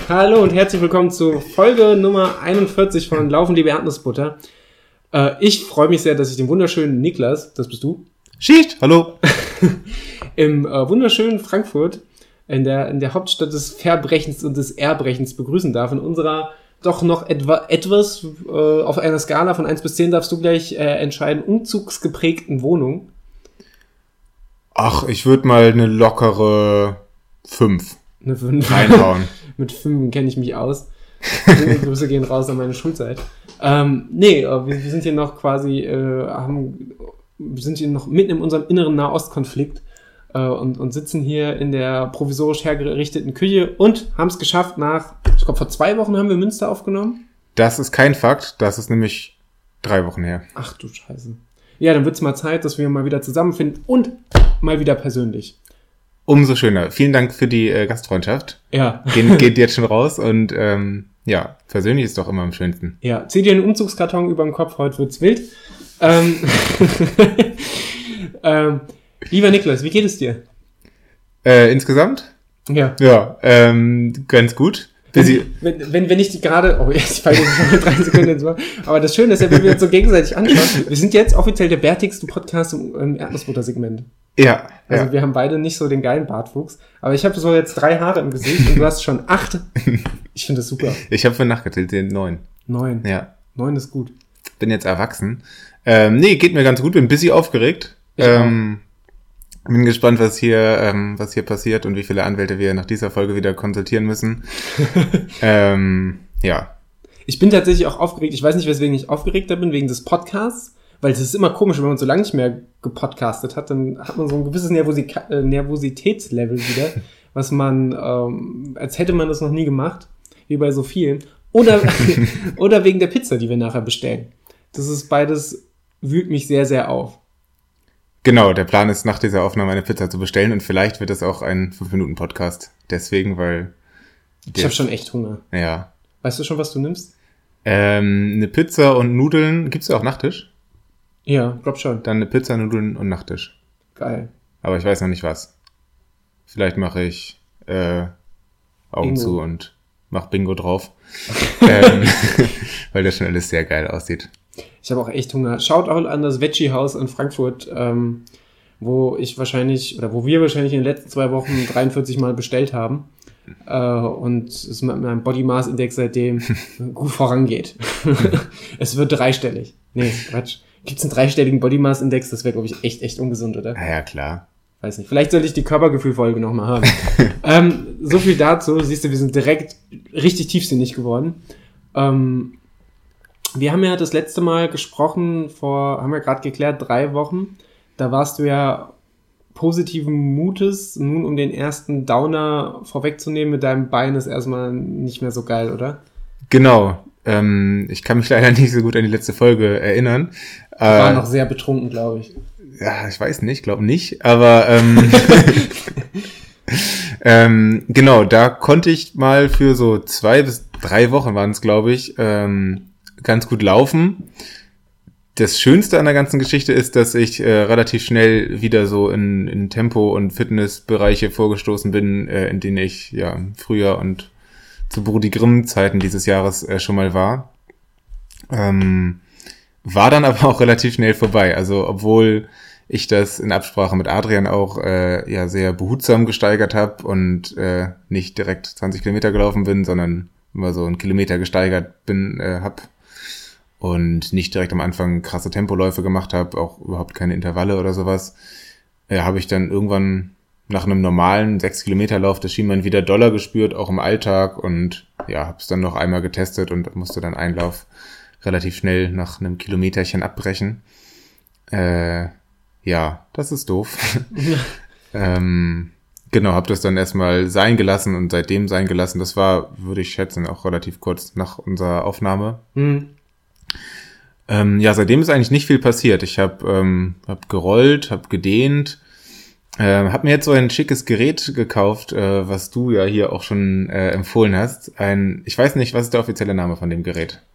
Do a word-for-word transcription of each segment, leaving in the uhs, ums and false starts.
Hallo und herzlich willkommen zu Folge Nummer einundvierzig von Laufen, liebe Erdnussbutter. Äh, ich freue mich sehr, dass ich den wunderschönen Niklas, das bist du, Schicht, hallo, im äh, wunderschönen Frankfurt, in der, in der Hauptstadt des Verbrechens und des Erbrechens begrüßen darf. In unserer doch noch etwa, etwas, äh, auf einer Skala von eins bis zehn darfst du gleich äh, entscheiden, umzugsgeprägten Wohnung. Ach, ich würde mal eine lockere fünf Eine fünf. reinhauen. Mit fünf kenne ich mich aus. Grüße gehen raus an meine Schulzeit. Ähm, nee, wir, wir sind hier noch quasi, äh, haben, wir sind hier noch mitten in unserem inneren Nahostkonflikt äh, und, und sitzen hier in der provisorisch hergerichteten Küche und haben es geschafft nach, ich glaube vor zwei Wochen haben wir Münster aufgenommen. Das ist kein Fakt, das ist nämlich drei Wochen her. Ach du Scheiße. Ja, dann wird es mal Zeit, dass wir mal wieder zusammenfinden und mal wieder persönlich. Umso schöner. Vielen Dank für die äh, Gastfreundschaft. Ja. Geht, geht jetzt schon raus und ähm, ja, persönlich ist doch immer am schönsten. Ja, zieh dir einen Umzugskarton über den Kopf, heute wird's wild. Ähm, ähm, lieber Niklas, wie geht es dir? Äh, insgesamt? Ja. Ja, ähm, ganz gut. Wenn, wenn, wenn, wenn ich die gerade, oh, ich falle jetzt schon mit drei Sekunden ins Wort. Aber das Schöne ist ja, wenn wir uns so gegenseitig anschauen, wir sind jetzt offiziell der bärtigste Podcast im, im Erdnussbutter-Segment. Ja. Also ja. wir haben beide nicht so den geilen Bartwuchs. Aber ich habe so jetzt drei Haare im Gesicht und du hast schon acht. Ich finde das super. Ich habe für nachgezählt, den neun. Neun. Ja. Neun ist gut. Bin jetzt erwachsen. Ähm, nee, geht mir ganz gut, bin ein bisschen aufgeregt. Ich ähm, Bin gespannt, was hier, ähm, was hier passiert und wie viele Anwälte wir nach dieser Folge wieder konsultieren müssen. ähm, ja. Ich bin tatsächlich auch aufgeregt. Ich weiß nicht, weswegen ich aufgeregter bin, wegen des Podcasts. Weil es ist immer komisch, wenn man so lange nicht mehr gepodcastet hat, dann hat man so ein gewisses Nervosika- äh, Nervositätslevel wieder, was man, ähm, als hätte man das noch nie gemacht, wie bei so vielen. Oder, oder wegen der Pizza, die wir nachher bestellen. Das ist beides, wühlt mich sehr, sehr auf. Genau, der Plan ist, nach dieser Aufnahme eine Pizza zu bestellen und vielleicht wird es auch ein fünf Minuten Podcast. Deswegen, weil... Ich habe schon echt Hunger. Ja. Weißt du schon, was du nimmst? Ähm, eine Pizza und Nudeln. Gibt's da auch Nachtisch? Ja, glaub schon. Dann eine Pizza, Nudeln und Nachtisch. Geil. Aber ich weiß noch nicht was. Vielleicht mache ich äh, Augen Bingo. zu und mach Bingo drauf. ähm, weil das schon alles sehr geil aussieht. Ich habe auch echt Hunger. Schaut auch an das Veggie-Haus in Frankfurt, ähm, wo ich wahrscheinlich, oder wo wir wahrscheinlich in den letzten zwei Wochen dreiundvierzig Mal bestellt haben. Äh, und es mit meinem Body Mass Index seitdem gut vorangeht. Es wird dreistellig. Nee, Quatsch. Gibt's einen dreistelligen Body Mass Index? Das wäre, glaube ich, echt, echt ungesund, oder? Ja, ja, klar. Weiß nicht. Vielleicht sollte ich die Körpergefühl-Folge nochmal haben. ähm, so viel dazu. Siehst du, wir sind direkt richtig tiefsinnig geworden. Ähm, wir haben ja das letzte Mal gesprochen, vor, haben wir gerade geklärt, drei Wochen. Da warst du ja positiven Mutes. Nun, um den ersten Downer vorwegzunehmen, mit deinem Bein ist erstmal nicht mehr so geil, oder? Genau. Ähm, ich kann mich leider nicht so gut an die letzte Folge erinnern. Ich war äh, noch sehr betrunken, glaube ich. Ja, ich weiß nicht, glaube nicht. Aber ähm, ähm, genau, da konnte ich mal für so zwei bis drei Wochen waren es, glaube ich, ähm, ganz gut laufen. Das Schönste an der ganzen Geschichte ist, dass ich äh, relativ schnell wieder so in, in Tempo- und Fitnessbereiche vorgestoßen bin, äh, in denen ich ja früher und zu Brudi Grimm-Zeiten dieses Jahres äh, schon mal war. Ähm, war dann aber auch relativ schnell vorbei. Also obwohl ich das in Absprache mit Adrian auch äh, ja sehr behutsam gesteigert habe und äh, nicht direkt zwanzig Kilometer gelaufen bin, sondern immer so einen Kilometer gesteigert bin, äh, hab und nicht direkt am Anfang krasse Tempoläufe gemacht habe, auch überhaupt keine Intervalle oder sowas, äh, habe ich dann irgendwann nach einem normalen sechs Kilometer Lauf das Schienbein wieder doller gespürt, auch im Alltag, und ja, habe es dann noch einmal getestet und musste dann einen Lauf relativ schnell nach einem Kilometerchen abbrechen. Äh, ja, das ist doof. ähm, genau, habe das dann erstmal sein gelassen und seitdem sein gelassen. Das war, würde ich schätzen, auch relativ kurz nach unserer Aufnahme. Mhm. Ähm, ja, seitdem ist eigentlich nicht viel passiert. Ich habe ähm, hab gerollt, habe gedehnt, äh, habe mir jetzt so ein schickes Gerät gekauft, äh, was du ja hier auch schon äh, empfohlen hast. Ein, ich weiß nicht, was ist der offizielle Name von dem Gerät?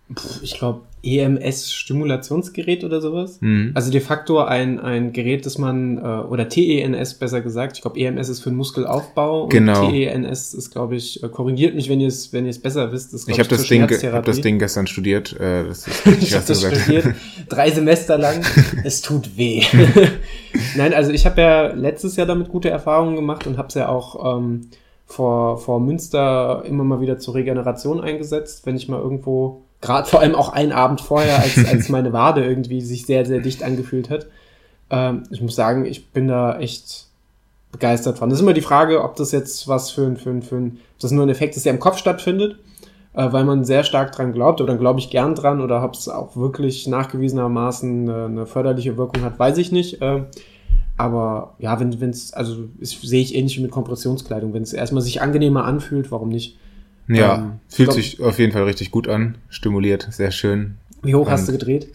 Pff, ich glaube, E M S-Stimulationsgerät oder sowas. Mhm. Also de facto ein, ein Gerät, das man, äh, oder T E N S besser gesagt, ich glaube, E M S ist für den Muskelaufbau und Genau. T E N S ist, glaube ich, äh, korrigiert mich, wenn ihr es wenn ihr es besser wisst. Ist, Ich habe das, Ding, ge- hab das Ding gestern studiert. Äh, das ist ich habe das studiert, drei Semester lang. Es tut weh. Nein, also ich habe ja letztes Jahr damit gute Erfahrungen gemacht und habe es ja auch ähm, vor, vor Münster immer mal wieder zur Regeneration eingesetzt, wenn ich mal irgendwo, gerade vor allem auch einen Abend vorher, als, als meine Wade irgendwie sich sehr, sehr dicht angefühlt hat. Ähm, ich muss sagen, ich bin da echt begeistert von. Das ist immer die Frage, ob das jetzt was für ein, für ein, für ein, ob das nur ein Effekt ist, der im Kopf stattfindet, äh, weil man sehr stark dran glaubt, oder dann glaube ich gern dran, oder ob es auch wirklich nachgewiesenermaßen eine, eine förderliche Wirkung hat, weiß ich nicht. Äh, aber ja, wenn es, also ist, sehe ich ähnlich wie mit Kompressionskleidung, wenn es erstmal sich angenehmer anfühlt, warum nicht? Ja, ähm, fühlt glaub, sich auf jeden Fall richtig gut an, stimuliert, sehr schön. Wie hoch Und, hast du gedreht?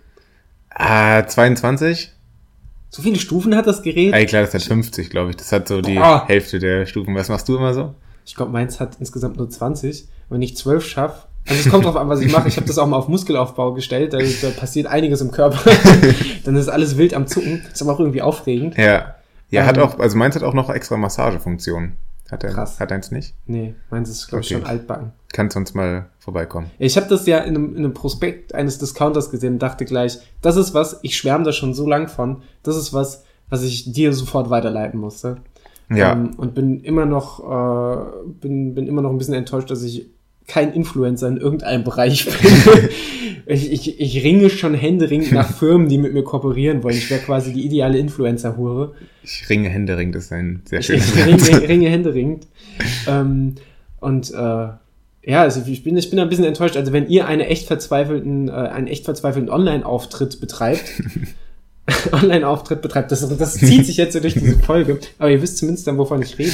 Ah, zweiundzwanzig? So viele Stufen hat das Gerät? Ey, klar, das hat fünfzig, glaube ich. Das hat so die Boah. Hälfte der Stufen. Was machst du immer so? Ich glaube, meins hat insgesamt nur zwanzig. Wenn ich zwölf schaffe, also es kommt drauf an, was ich mache. Ich habe das auch mal auf Muskelaufbau gestellt. Da, da passiert einiges im Körper. Dann ist alles wild am Zucken. Ist aber auch irgendwie aufregend. Ja. Ja, Ähm, hat auch, also meins hat auch noch extra Massagefunktion. Hat er, Krass. hat eins nicht? Nee, meins ist, glaube ich, Okay. schon altbacken. Kannst sonst mal vorbeikommen. Ich habe das ja in einem, in einem Prospekt eines Discounters gesehen und dachte gleich, das ist was, ich schwärme da schon so lang von, das ist was, was ich dir sofort weiterleiten musste. Ja. Ähm, und bin immer noch, äh, bin, bin immer noch ein bisschen enttäuscht, dass ich kein Influencer in irgendeinem Bereich bin. ich, ich, ich ringe schon händeringend nach Firmen, die mit mir kooperieren wollen. Ich wäre quasi die ideale Influencer-Hure. Ich ringe händeringend, das ist ein sehr Ich, schönes ich Satz. ringe, ringe händeringend. ähm, und äh, ja, also ich bin, ich bin ein bisschen enttäuscht. Also wenn ihr eine echt verzweifelten, äh, einen echt verzweifelten Online-Auftritt betreibt, Online-Auftritt betreibt, das, das zieht sich jetzt so durch diese Folge, aber ihr wisst zumindest dann, wovon ich rede,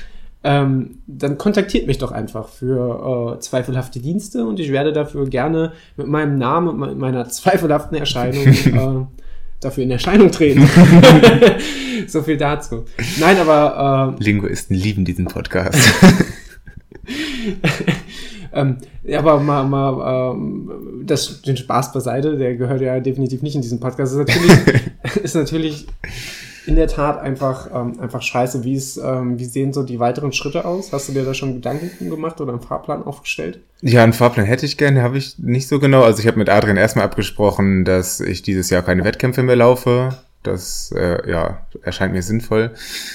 ähm, dann kontaktiert mich doch einfach für äh, zweifelhafte Dienste und ich werde dafür gerne mit meinem Namen und mit meiner zweifelhaften Erscheinung äh, dafür in Erscheinung treten. So viel dazu. Nein, aber äh, Linguisten lieben diesen Podcast. ähm, ja, aber mal, mal ähm, das, den Spaß beiseite, der gehört ja definitiv nicht in diesen Podcast. Das ist natürlich, ist natürlich in der Tat einfach, ähm, einfach scheiße. Wie, ist, ähm, wie sehen so die weiteren Schritte aus? Hast du dir da schon Gedanken gemacht oder einen Fahrplan aufgestellt? Ja, einen Fahrplan hätte ich gerne, habe ich nicht so genau. Also ich habe mit Adrian erstmal abgesprochen, dass ich dieses Jahr keine Wettkämpfe mehr laufe. Das äh, ja, erscheint mir sinnvoll.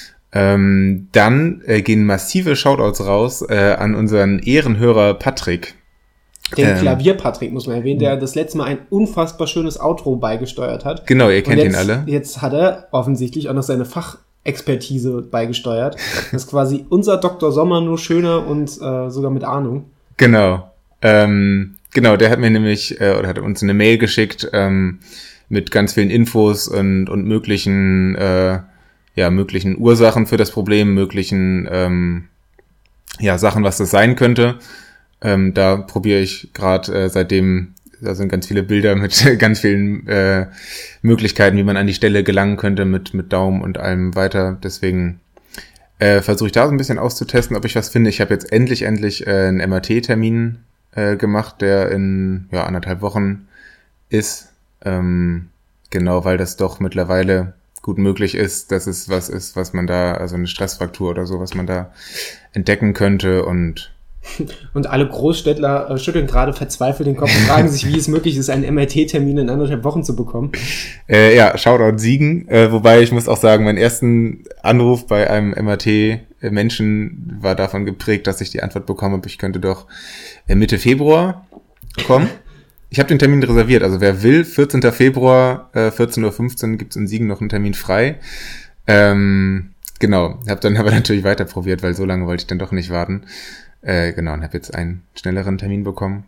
Ähm, dann äh, gehen massive Shoutouts raus äh, an unseren Ehrenhörer Patrick. Den Ähm, Klavier-Patrick, muss man erwähnen, der das letzte Mal ein unfassbar schönes Outro beigesteuert hat. Genau, ihr kennt Und ihn jetzt, alle. Jetzt hat er offensichtlich auch noch seine Fachexpertise beigesteuert. Das ist quasi unser Doktor Sommer, nur schöner und äh, sogar mit Ahnung. Genau. Ähm, genau, der hat mir nämlich, äh, oder hat uns eine Mail geschickt ähm, mit ganz vielen Infos und, und möglichen, äh, ja, möglichen Ursachen für das Problem, möglichen ähm, ja, Sachen, was das sein könnte. Ähm, da probiere ich gerade äh, seitdem, da sind ganz viele Bilder mit ganz vielen äh, Möglichkeiten, wie man an die Stelle gelangen könnte mit mit Daumen und allem weiter. Deswegen äh, versuche ich da so ein bisschen auszutesten, ob ich was finde. Ich habe jetzt endlich, endlich äh, einen M R T-Termin äh, gemacht, der in ja anderthalb Wochen ist. Ähm, genau, weil das doch mittlerweile gut möglich ist, dass es was ist, was man da, also eine Stressfraktur oder so, was man da entdecken könnte und Und alle Großstädtler äh, schütteln gerade verzweifelt den Kopf und fragen sich, wie es möglich ist, einen M R T-Termin in anderthalb Wochen zu bekommen. Äh, ja, Shoutout Siegen. Äh, wobei ich muss auch sagen, mein ersten Anruf bei einem M R T-Menschen war davon geprägt, dass ich die Antwort bekommen habe, ich könnte doch äh, Mitte Februar kommen. Ich habe den Termin reserviert. Also wer will, vierzehnten Februar, äh, vierzehn Uhr fünfzehn gibt's in Siegen noch einen Termin frei. Ähm, genau, habe dann aber natürlich weiter probiert, weil so lange wollte ich dann doch nicht warten. Äh, genau, und habe jetzt einen schnelleren Termin bekommen.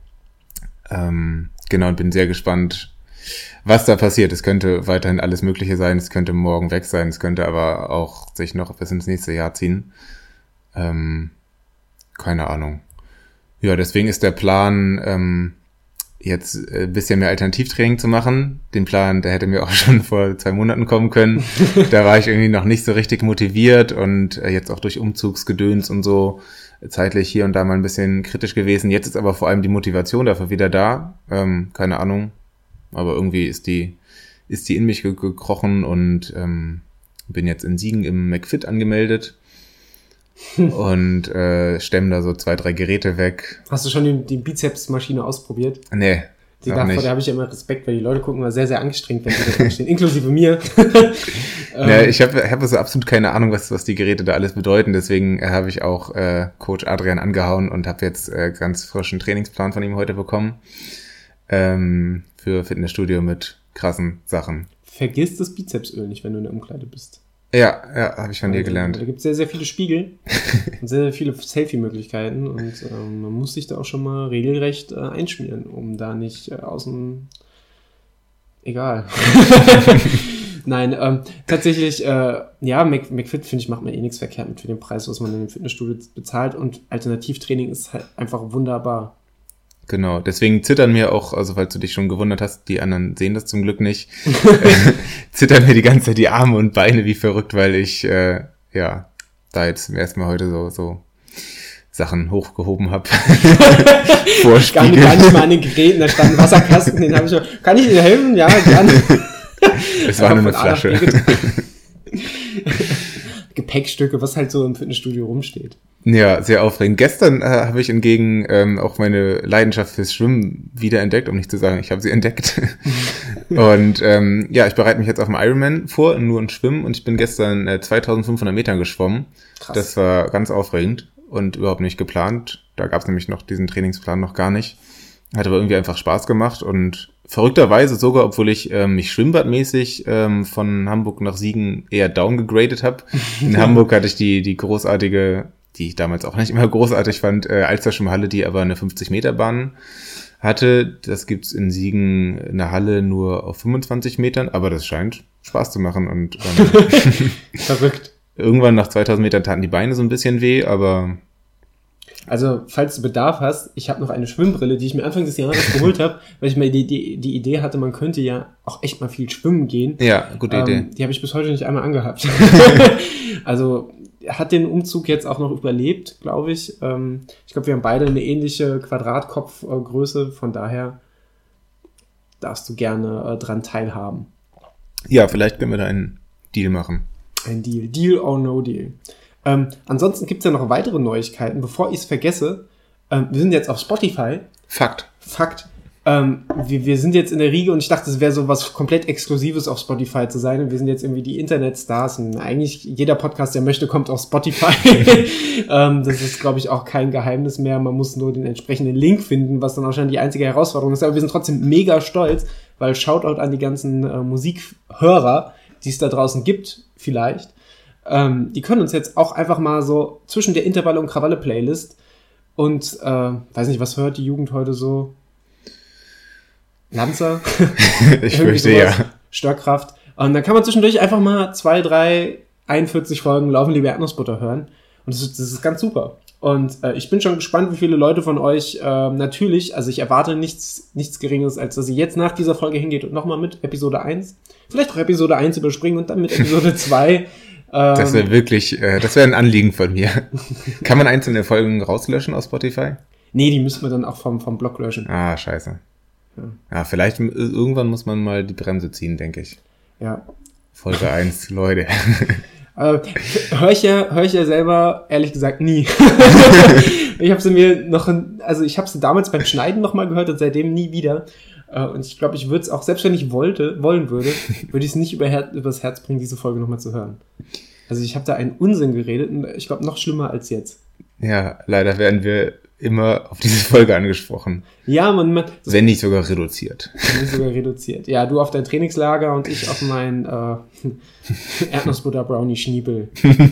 Ähm, genau, und bin sehr gespannt, was da passiert. Es könnte weiterhin alles Mögliche sein, es könnte morgen weg sein, es könnte aber auch sich noch bis ins nächste Jahr ziehen. Ähm, keine Ahnung. Ja, deswegen ist der Plan, ähm, jetzt ein äh, bisschen mehr Alternativtraining zu machen. Den Plan, der hätte mir auch schon vor zwei Monaten kommen können. Da war ich irgendwie noch nicht so richtig motiviert und äh, jetzt auch durch Umzugsgedöns und so zeitlich hier und da mal ein bisschen kritisch gewesen. Jetzt ist aber vor allem die Motivation dafür wieder da. Ähm, keine Ahnung, aber irgendwie ist die ist die in mich ge- gekrochen und ähm, bin jetzt in Siegen im McFit angemeldet und äh, stemme da so zwei, drei Geräte weg. Hast du schon die, die Bizeps-Maschine ausprobiert? Nee. Die davor, da habe ich ja immer Respekt, weil die Leute gucken immer sehr, sehr angestrengt, wenn sie da drin stehen, inklusive mir. Ja, ich habe hab also absolut keine Ahnung, was, was die Geräte da alles bedeuten, deswegen äh, habe ich auch äh, Coach Adrian angehauen und habe jetzt äh, ganz frischen Trainingsplan von ihm heute bekommen ähm, für Fitnessstudio mit krassen Sachen. Vergiss das Bizepsöl nicht, wenn du in der Umkleide bist. Ja, ja, habe ich von dir gelernt. Da gibt es sehr, sehr viele Spiegel und sehr, sehr viele Selfie-Möglichkeiten und ähm, man muss sich da auch schon mal regelrecht äh, einschmieren, um da nicht äh, außen... Egal. Nein, ähm, tatsächlich, äh, ja, Mac, McFit, finde ich, macht man eh nichts verkehrt mit für den Preis, was man in dem Fitnessstudio bezahlt und Alternativtraining ist halt einfach wunderbar. Genau, deswegen zittern mir auch, also falls du dich schon gewundert hast, die anderen sehen das zum Glück nicht, äh, zittern mir die ganze Zeit die Arme und Beine wie verrückt, weil ich, äh, ja, da jetzt erstmal heute so, so Sachen hochgehoben habe. Gar nicht, gar nicht mal an den Geräten, da stand ein Wasserkasten, den habe ich schon, kann ich Ihnen helfen? Ja, gerne. Es war nur eine Flasche. Gepäckstücke, was halt so im Fitnessstudio rumsteht. Ja, sehr aufregend. Gestern äh, habe ich hingegen ähm, auch meine Leidenschaft fürs Schwimmen wiederentdeckt, um nicht zu sagen, ich habe sie entdeckt. Und ähm, ja, ich bereite mich jetzt auf den Ironman vor, nur in Schwimmen. Und ich bin gestern äh, zweitausendfünfhundert Meter geschwommen. Krass. Das war ganz aufregend und überhaupt nicht geplant. Da gab es nämlich noch diesen Trainingsplan noch gar nicht. Hat aber irgendwie einfach Spaß gemacht und verrückterweise sogar, obwohl ich ähm, mich schwimmbadmäßig ähm, von Hamburg nach Siegen eher downgegradet habe. In Hamburg hatte ich die die großartige, die ich damals auch nicht immer großartig fand, äh, Alsterschwimmhalle, die aber eine fünfzig Meter Bahn hatte. Das gibt's in Siegen in der Halle nur auf fünfundzwanzig Metern, aber das scheint Spaß zu machen. Und ähm, verrückt. Irgendwann nach zweitausend Metern taten die Beine so ein bisschen weh, aber... Also, falls du Bedarf hast, ich habe noch eine Schwimmbrille, die ich mir Anfang des Jahres geholt habe, weil ich mir die, die, die Idee hatte, man könnte ja auch echt mal viel schwimmen gehen. Ja, gute ähm, Idee. Die habe ich bis heute nicht einmal angehabt. Also, hat den Umzug jetzt auch noch überlebt, glaube ich. Ähm, ich glaube, wir haben beide eine ähnliche Quadratkopfgröße, von daher darfst du gerne äh, dran teilhaben. Ja, vielleicht können wir da einen Deal machen. Ein Deal. Deal or no deal. Ähm, ansonsten gibt's ja noch weitere Neuigkeiten. Bevor ich es vergesse, ähm, wir sind jetzt auf Spotify. Fakt. Fakt. Ähm, wir, wir sind jetzt in der Riege und ich dachte, es wäre so was komplett Exklusives auf Spotify zu sein und wir sind jetzt irgendwie die Internetstars und eigentlich jeder Podcast, der möchte, kommt auf Spotify. ähm, das ist, glaube ich, auch kein Geheimnis mehr. Man muss nur den entsprechenden Link finden, was dann wahrscheinlich die einzige Herausforderung ist. Aber wir sind trotzdem mega stolz, weil Shoutout an die ganzen äh, Musikhörer, die es da draußen gibt, vielleicht. Ähm, die können uns jetzt auch einfach mal so zwischen der Intervalle- und Krawalle-Playlist und, äh, weiß nicht, was hört die Jugend heute so? Lanzer? Ich fürchte, ja. Störkraft. Und dann kann man zwischendurch einfach mal zwei, drei, einundvierzig Folgen Laufen liebe Erdnussbutter hören. Und das ist, das ist ganz super. Und äh, ich bin schon gespannt, wie viele Leute von euch äh, natürlich, also ich erwarte nichts, nichts Geringeres, als dass ihr jetzt nach dieser Folge hingeht und nochmal mit Episode eins, vielleicht auch Episode eins überspringen und dann mit Episode zwei. Ähm, das wäre wirklich, äh, das wäre ein Anliegen von mir. Kann man einzelne Folgen rauslöschen aus Spotify? Nee, die müssen wir dann auch vom, vom Blog löschen. Ah, scheiße. Ja. Ja, vielleicht irgendwann muss man mal die Bremse ziehen, denke ich. Ja. Folge eins, Leute. Äh, hör ich ja, hör ich ja selber, ehrlich gesagt, nie. Ich habe sie mir noch, also ich habe sie damals beim Schneiden nochmal gehört und seitdem nie wieder. Äh, und ich glaube, ich würde es auch, selbst wenn ich wollte, wollen würde, würde ich es nicht über Her- übers Herz bringen, diese Folge nochmal zu hören. Also ich habe da einen Unsinn geredet und ich glaube, noch schlimmer als jetzt. Ja, leider werden wir immer auf diese Folge angesprochen. Ja, man, man wenn nicht sogar reduziert. Wenn nicht sogar reduziert. Ja, du auf dein Trainingslager und ich auf mein äh, Erdnussbutter-Brownie-Schniebel.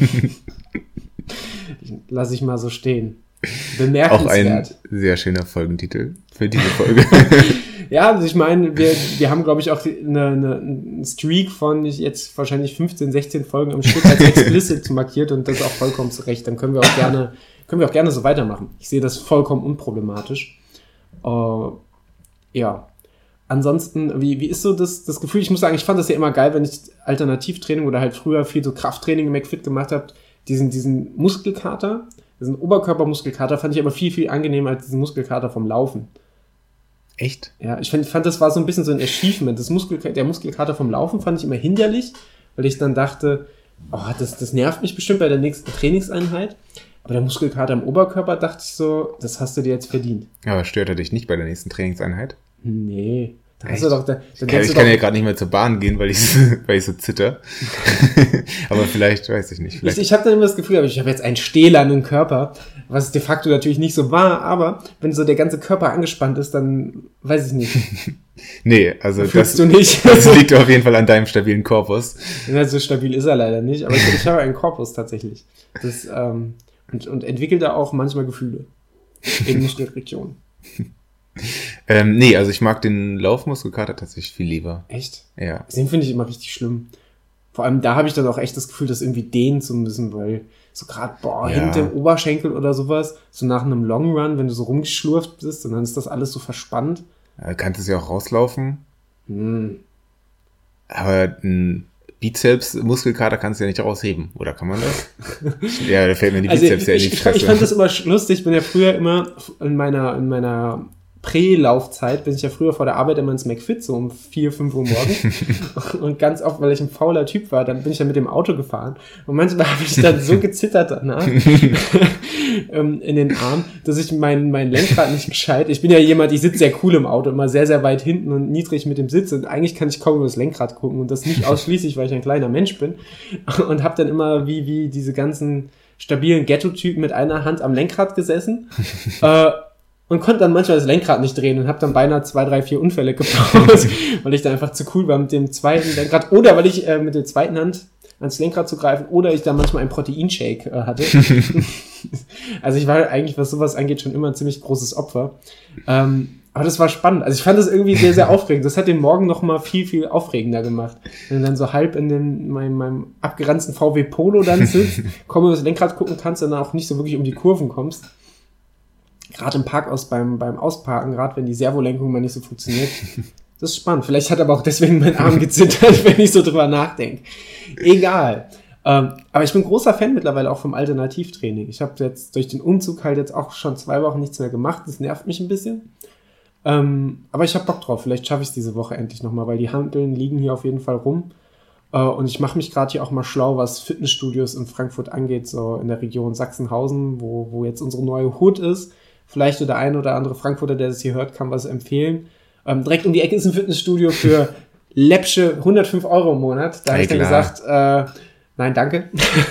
Lass ich mal so stehen. Bemerkenswert. Auch ein sehr schöner Folgentitel für diese Folge. Ja, also ich meine, wir, wir haben, glaube ich, auch eine, eine, einen Streak von jetzt wahrscheinlich fünfzehn, sechzehn Folgen am Stück als explicit markiert und das ist auch vollkommen zurecht. Dann können wir auch gerne, können wir auch gerne so weitermachen. Ich sehe das vollkommen unproblematisch. Uh, ja. Ansonsten, wie, wie ist so das, das Gefühl? Ich muss sagen, ich fand das ja immer geil, wenn ich Alternativtraining oder halt früher viel so Krafttraining im McFit gemacht habe, diesen, diesen Muskelkater, Diesen Oberkörpermuskelkater fand ich aber viel, viel angenehmer als diesen Muskelkater vom Laufen. Echt? Ja, ich fand, fand, das war so ein bisschen so ein Achievement. Das Muskelka- der Muskelkater vom Laufen fand ich immer hinderlich, weil ich dann dachte, oh, das, das nervt mich bestimmt bei der nächsten Trainingseinheit. Aber der Muskelkater im Oberkörper, dachte ich so, das hast du dir jetzt verdient. Aber stört er dich nicht bei der nächsten Trainingseinheit? Nee. Da hast Echt? du doch, da, ich kann, ich kann ja gerade nicht mehr zur Bahn gehen, weil ich, weil ich so zitter. Aber vielleicht, weiß ich nicht. Vielleicht. Ich, ich habe dann immer das Gefühl, ich habe jetzt einen stählernen Körper, was de facto natürlich nicht so war, aber wenn so der ganze Körper angespannt ist, dann weiß ich nicht. Nee, also das, du nicht. das liegt auf jeden Fall an deinem stabilen Korpus. Ja, so stabil ist er leider nicht, aber ich, ich habe einen Korpus tatsächlich. Das, ähm, und, und entwickelt da auch manchmal Gefühle in Muskelregionen. Ähm, nee, also ich mag den Laufmuskelkater tatsächlich viel lieber. Echt? Ja. Den finde ich immer richtig schlimm. Vor allem da habe ich dann auch echt das Gefühl, das irgendwie dehnen zu müssen, weil so gerade, boah, Ja. hinter dem Oberschenkel oder sowas, so nach einem Long Run, wenn du so rumgeschlurft bist und dann ist das alles so verspannt. Du kannst es ja auch rauslaufen. Hm. Aber ein Bizeps-Muskelkater kannst du ja nicht rausheben. Oder kann man das? Ja, da fällt mir die Also Bizeps ich, ja in ich, die ich, Fresse. ich fand das immer lustig. Ich bin ja früher immer in meiner, in meiner Prä-Laufzeit, bin ich ja früher vor der Arbeit immer ins McFit, so um vier, fünf Uhr morgens. Und ganz oft, weil ich ein fauler Typ war, dann bin ich ja mit dem Auto gefahren. Und manchmal habe ich dann so gezittert danach ähm, in den Armen, dass ich mein, mein Lenkrad nicht gescheit. Ich bin ja jemand, ich sitze sehr cool im Auto, immer sehr, sehr weit hinten und niedrig mit dem Sitz. Und eigentlich kann ich kaum über das Lenkrad gucken. Und das nicht ausschließlich, weil ich ein kleiner Mensch bin. Und habe dann immer wie, wie diese ganzen stabilen Ghetto-Typen mit einer Hand am Lenkrad gesessen. äh, Und konnte dann manchmal das Lenkrad nicht drehen und habe dann beinahe zwei, drei, vier Unfälle gebaut, weil ich da einfach zu cool war mit dem zweiten Lenkrad. Oder weil ich äh, mit der zweiten Hand ans Lenkrad zu greifen oder ich da manchmal einen Proteinshake äh, hatte. Also ich war eigentlich, was sowas angeht, schon immer ein ziemlich großes Opfer. Ähm, aber das war spannend. Also ich fand das irgendwie sehr, sehr aufregend. Das hat den Morgen noch mal viel, viel aufregender gemacht. Wenn du dann so halb in den, meinem, meinem abgeranzten V W Polo dann sitzt, kaum über das Lenkrad gucken kannst, dann auch nicht so wirklich um die Kurven kommst. Gerade im Parkhaus beim, beim Ausparken, gerade wenn die Servolenkung mal nicht so funktioniert. Das ist spannend. Vielleicht hat aber auch deswegen mein Arm gezittert, wenn ich so drüber nachdenke. Egal. Ähm, aber ich bin großer Fan mittlerweile auch vom Alternativtraining. Ich habe jetzt durch den Umzug halt jetzt auch schon zwei Wochen nichts mehr gemacht. Das nervt mich ein bisschen. Ähm, aber ich habe Bock drauf. Vielleicht schaffe ich es diese Woche endlich nochmal, weil die Hanteln liegen hier auf jeden Fall rum. Äh, und ich mache mich gerade hier auch mal schlau, was Fitnessstudios in Frankfurt angeht, so in der Region Sachsenhausen, wo, wo jetzt unsere neue Hood ist. Vielleicht der ein oder andere Frankfurter, der das hier hört, kann was empfehlen. Ähm, direkt um die Ecke ist ein Fitnessstudio für läppsche hundertfünf Euro im Monat. Da habe ich dann gesagt, äh, nein, danke.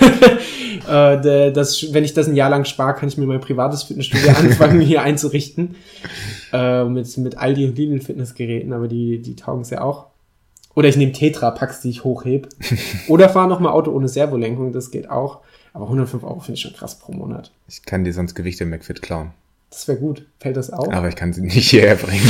äh, das, wenn ich das ein Jahr lang spare, kann ich mir mein privates Fitnessstudio anfangen, hier einzurichten. Äh, mit, mit Aldi und Lidl Fitnessgeräten, aber die, die taugen es ja auch. Oder ich nehme Tetra-Packs, die ich hochhebe. Oder fahre nochmal Auto ohne Servolenkung, das geht auch. Aber hundertfünf Euro finde ich schon krass pro Monat. Ich kann dir sonst Gewichte im McFit klauen. Das wäre gut. Fällt das auf? Aber ich kann sie nicht hierher bringen.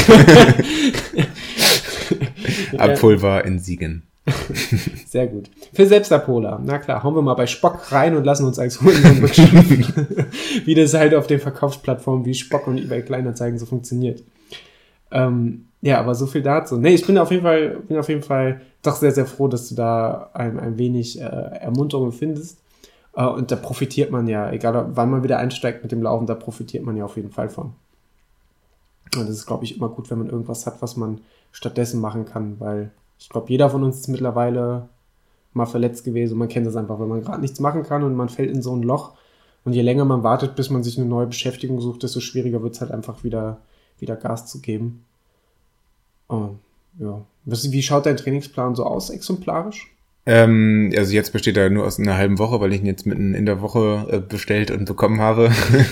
Abpulver in Siegen. Sehr gut. Für Selbstabholer. Na klar, hauen wir mal bei Spock rein und lassen uns als Hunden beschimpfen. Wie das halt auf den Verkaufsplattformen wie Spock und eBay Kleinanzeigen so funktioniert. Ähm, ja, aber so viel dazu. Nee, ich bin auf jeden Fall, bin auf jeden Fall doch sehr, sehr froh, dass du da ein, ein wenig äh, Ermunterung findest. Uh, und da profitiert man ja, egal wann man wieder einsteigt mit dem Laufen, da profitiert man ja auf jeden Fall von. Und das ist, glaube ich, immer gut, wenn man irgendwas hat, was man stattdessen machen kann, weil ich glaube, jeder von uns ist mittlerweile mal verletzt gewesen und man kennt das einfach, wenn man gerade nichts machen kann und man fällt in so ein Loch und je länger man wartet, bis man sich eine neue Beschäftigung sucht, desto schwieriger wird es halt einfach wieder, wieder Gas zu geben. Uh, ja. Wie schaut dein Trainingsplan so aus, exemplarisch? Ähm, also jetzt besteht er nur aus einer halben Woche, weil ich ihn jetzt mitten in der Woche äh, bestellt und bekommen habe.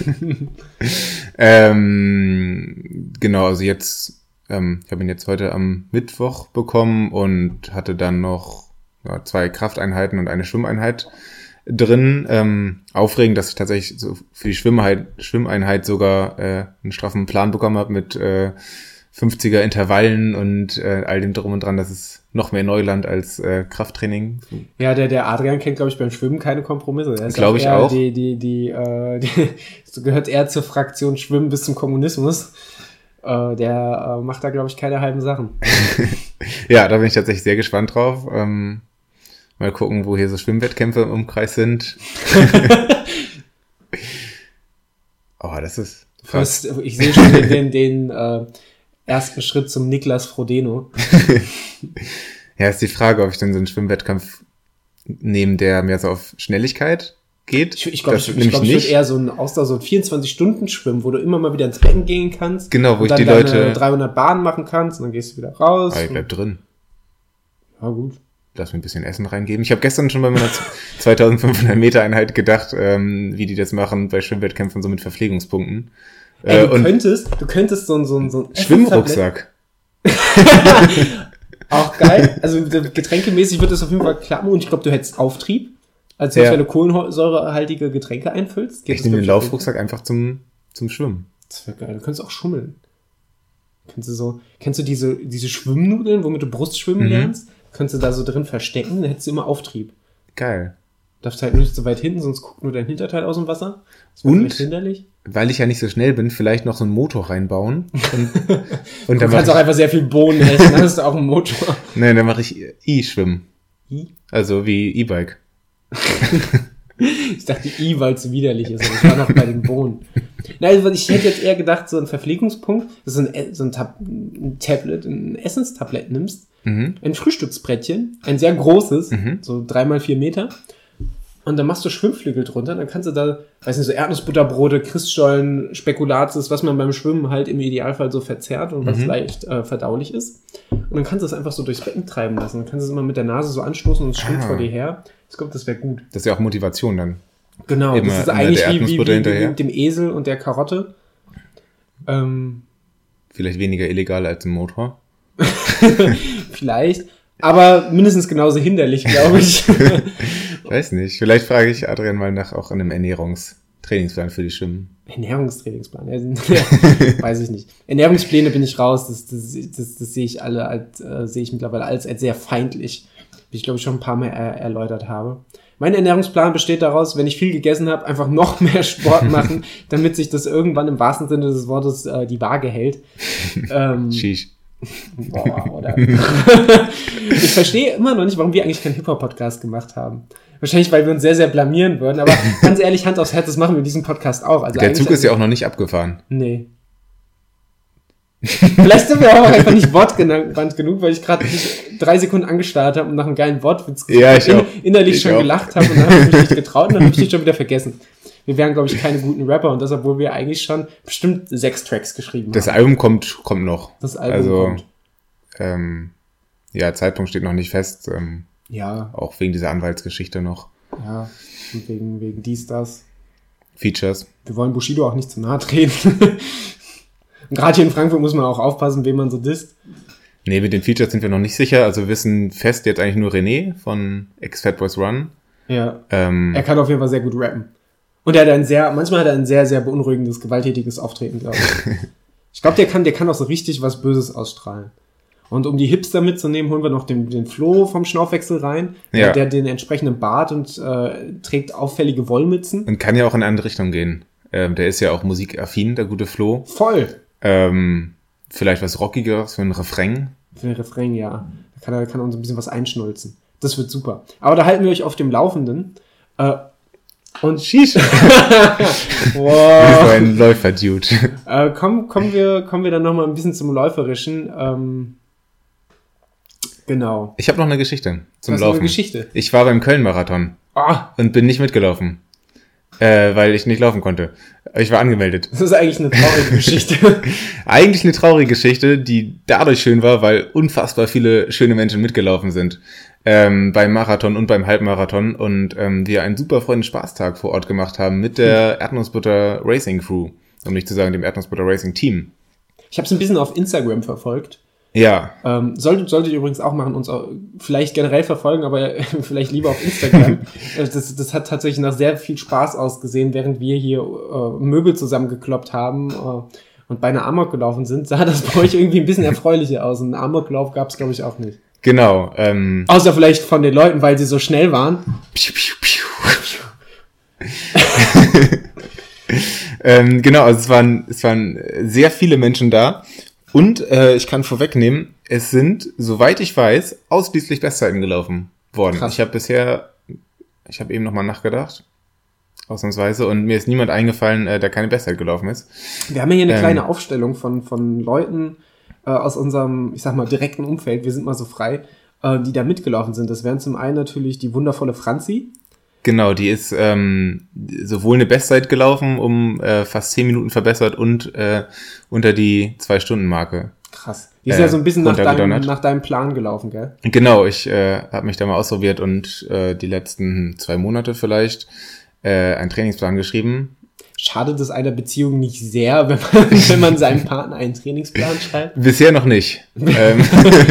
ähm, genau, also jetzt, ähm, ich habe ihn jetzt heute am Mittwoch bekommen und hatte dann noch ja, zwei Krafteinheiten und eine Schwimmeinheit drin. Ähm, aufregend, dass ich tatsächlich so für die Schwimmeinheit, Schwimmeinheit sogar äh, einen straffen Plan bekommen habe mit äh, fünfziger Intervallen und äh, all dem drum und dran. Das ist noch mehr Neuland als äh, Krafttraining. Ja, der der Adrian kennt, glaube ich, beim Schwimmen keine Kompromisse. Glaube ich auch. Die, die, die, äh, die, so gehört eher zur Fraktion Schwimmen bis zum Kommunismus. Äh, der äh, macht da, glaube ich, keine halben Sachen. Ja, da bin ich tatsächlich sehr gespannt drauf. Ähm, mal gucken, wo hier so Schwimmwettkämpfe im Umkreis sind. Oh, das ist krass. First, ich sehe schon den, den, den äh, ersten Schritt zum Niklas Frodeno. Ja, ist die Frage, ob ich dann so einen Schwimmwettkampf nehme, der mehr so auf Schnelligkeit geht. Ich, ich glaube, ich, ich, glaub, ich würde eher so ein Ausdauer, so ein vierundzwanzig-Stunden-Schwimmen, wo du immer mal wieder ins Becken gehen kannst. Genau, wo ich dann die Leute... dreihundert Bahnen machen kannst und dann gehst du wieder raus. Ah, ich bleib drin. Ja, gut. Lass mir ein bisschen Essen reingeben. Ich habe gestern schon bei meiner zweitausendfünfhundert Meter Einheit gedacht, ähm, wie die das machen bei Schwimmwettkämpfen, so mit Verpflegungspunkten. Ey, äh, du und könntest, du könntest so ein, so ein, so ein Schwimmrucksack. Auch geil. Also getränkemäßig wird das auf jeden Fall klappen und ich glaube, du hättest Auftrieb. Also Ja. wenn du kohlensäurehaltige Getränke einfüllst. Geht Ich das, nehme den glaub ich, Laufrucksack einfach zum, zum Schwimmen. Das wäre geil. Du könntest auch schummeln. Kennst du so, kennst du diese, diese Schwimmnudeln, womit du Brustschwimmen Mhm. lernst? Könntest du da so drin verstecken, dann hättest du immer Auftrieb. Geil. Darfst halt nicht so weit hinten, sonst guckt nur dein Hinterteil aus dem Wasser. Das wäre Und? vielleicht hinderlich. Weil ich ja nicht so schnell bin, vielleicht noch so einen Motor reinbauen. Und, und Du dann kannst mache auch einfach sehr viel Bohnen essen, dann hast du auch einen Motor. ich, nee, dann mache ich E-Schwimmen. I? Also wie E-Bike. Ich dachte I, weil es so widerlich ist, aber ich war noch bei den Bohnen. Nein, also ich hätte jetzt eher gedacht, so ein Verpflegungspunkt, dass du ein, so ein, Tab- ein Tablet, ein Essenstablett nimmst, Mhm. ein Frühstücksbrettchen, ein sehr großes, Mhm. so drei mal vier Meter, und dann machst du Schwimmflügel drunter, dann kannst du da, weiß nicht, so Erdnussbutterbrote, Christstollen, Spekulatius, was man beim Schwimmen halt im Idealfall so verzehrt und was Mhm. leicht äh, verdaulich ist. Und dann kannst du es einfach so durchs Becken treiben lassen. Dann kannst du es immer mit der Nase so anstoßen und es schwimmt Ah. vor dir her. Ich glaube, das wäre gut. Das ist ja auch Motivation dann. Genau, Immer- das ist immer eigentlich der wie, wie, Erdnussbutter wie, wie hinterher. mit dem Esel und der Karotte. Ähm, Vielleicht weniger illegal als ein Motor. vielleicht. Aber mindestens genauso hinderlich, glaube ich. Weiß nicht. Vielleicht frage ich Adrian mal nach auch einem Ernährungstrainingsplan für die Schwimmen. Ernährungstrainingsplan. Ja, weiß ich nicht. Ernährungspläne bin ich raus. Das, das, das, das sehe ich alle als, äh, sehe ich mittlerweile als, als sehr feindlich. Wie ich glaube ich schon ein paar Mal er, erläutert habe. Mein Ernährungsplan besteht daraus, wenn ich viel gegessen habe, einfach noch mehr Sport machen, damit sich das irgendwann im wahrsten Sinne des Wortes äh, die Waage hält. Ähm, Sheesh. Boah, oder? Ich verstehe immer noch nicht, warum wir eigentlich keinen Hip-Hop-Podcast gemacht haben. Wahrscheinlich, weil wir uns sehr, sehr blamieren würden. Aber ganz ehrlich, Hand aufs Herz, das machen wir in diesem Podcast auch. Also Der eigentlich- Zug ist ja auch noch nicht abgefahren. Nee. Vielleicht sind wir auch einfach nicht wortgewandt genug, weil ich gerade drei Sekunden angestarrt habe und nach einem geilen Wortwitz Ja, ich auch. innerlich Ich schon auch. gelacht habe und dann habe ich mich nicht getraut und dann habe ich dich schon wieder vergessen. Wir wären, glaube ich, keine guten Rapper und das, obwohl wir eigentlich schon bestimmt sechs Tracks geschrieben Das haben. Album kommt, kommt noch. Das Album also, kommt. Ähm, ja, Zeitpunkt steht noch nicht fest. Ähm, Ja, auch wegen dieser Anwaltsgeschichte noch. ja, und wegen, wegen dies, das. Features. Wir wollen Bushido auch nicht zu nahe treten. Und gerade hier in Frankfurt muss man auch aufpassen, wen man so disst. Nee, mit den Features sind wir noch nicht sicher. Also wir wissen fest jetzt eigentlich nur René von Ex-Fatboys Run. Ja. Ähm, Er kann auf jeden Fall sehr gut rappen. Und er hat ein sehr, manchmal hat er ein sehr, sehr beunruhigendes, gewalttätiges Auftreten, glaube ich. Ich glaube, der kann, der kann auch so richtig was Böses ausstrahlen. Und um die Hipster mitzunehmen, holen wir noch den, den Flo vom Schnaufwechsel rein. Ja. Der hat den entsprechenden Bart und äh, trägt auffällige Wollmützen. und kann ja auch in eine andere Richtung gehen. Ähm, der ist ja auch musikaffin, der gute Flo. Voll. Ähm, vielleicht was Rockigeres für einen Refrain. Für den Refrain, ja. Da kann er kann er uns ein bisschen was einschnulzen. Das wird super. Aber da halten wir euch auf dem Laufenden. Äh, und Sheesh. wow. So ein Läufer-Dude. Äh, kommen, kommen, wir, kommen wir dann nochmal ein bisschen zum Läuferischen. Ähm, genau. Ich habe noch eine Geschichte zum Was ist eine Laufen. Geschichte? Ich war beim Köln-Marathon Ah, und bin nicht mitgelaufen, äh, weil ich nicht laufen konnte. Ich war angemeldet. das ist eigentlich eine traurige Geschichte. Eigentlich eine traurige Geschichte, die dadurch schön war, weil unfassbar viele schöne Menschen mitgelaufen sind. Ähm, beim Marathon und beim Halbmarathon und ähm, wir einen super Freuden-Spaßtag vor Ort gemacht haben mit der Erdnussbutter Racing Crew, um nicht zu sagen dem Erdnussbutter Racing Team. Ich habe es ein bisschen auf Instagram verfolgt. Ja, Ähm, solltet, solltet ihr übrigens auch machen, uns auch vielleicht generell verfolgen, aber vielleicht lieber auf Instagram. Äh, das, das hat tatsächlich nach sehr viel Spaß ausgesehen, während wir hier äh, Möbel zusammengekloppt haben äh, und beinahe Amok gelaufen sind, sah das bei euch irgendwie ein bisschen erfreulicher aus. Und einen Amoklauf gab es, glaube ich, auch nicht. genau. Ähm, Außer vielleicht von den Leuten, weil sie so schnell waren. Piu, piu, piu. ähm, genau, also es waren, es waren sehr viele Menschen da und äh, ich kann vorwegnehmen, es sind, soweit ich weiß, ausschließlich Bestzeiten gelaufen worden. Krass. Ich habe bisher, ich habe eben nochmal nachgedacht, ausnahmsweise. Und mir ist niemand eingefallen, äh, der keine Bestzeit gelaufen ist. Wir haben ja hier eine Ähm, kleine Aufstellung von, von Leuten äh, aus unserem, ich sag mal, direkten Umfeld. Wir sind mal so frei, äh, die da mitgelaufen sind. Das wären zum einen natürlich die wundervolle Franzi. Genau, die ist ähm, sowohl eine Bestzeit gelaufen, um äh, fast zehn Minuten verbessert und äh, unter die Zwei-Stunden-Marke. Krass. Die ist Äh, ja so ein bisschen nach deinem, runtergedonnert. nach deinem Plan gelaufen, gell? Genau, ich äh, habe mich da mal ausprobiert und äh, die letzten zwei Monate vielleicht äh, einen Trainingsplan geschrieben. Schadet es einer Beziehung nicht sehr, wenn man, wenn man seinem Partner einen Trainingsplan schreibt? Bisher noch nicht. ähm,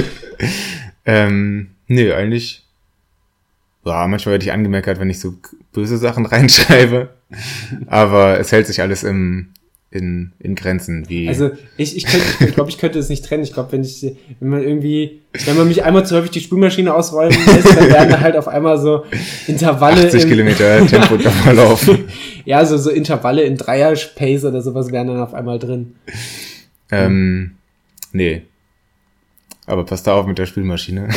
ähm, nö, eigentlich. Ja, manchmal werde ich angemeckert, wenn ich so böse Sachen reinschreibe. Aber es hält sich alles im, in, in Grenzen. Wie Also ich, ich, könnte, ich glaube, ich könnte es nicht trennen. Ich glaube, wenn ich, wenn man irgendwie, wenn man mich einmal zu häufig die Spülmaschine ausräumen lässt, dann werden da halt auf einmal so Intervalle achtzig im, Kilometer Tempo kann laufen. ja, so, so Intervalle in Dreier-Pace oder sowas wären dann auf einmal drin. Ähm, nee. Aber passt da auf mit der Spülmaschine.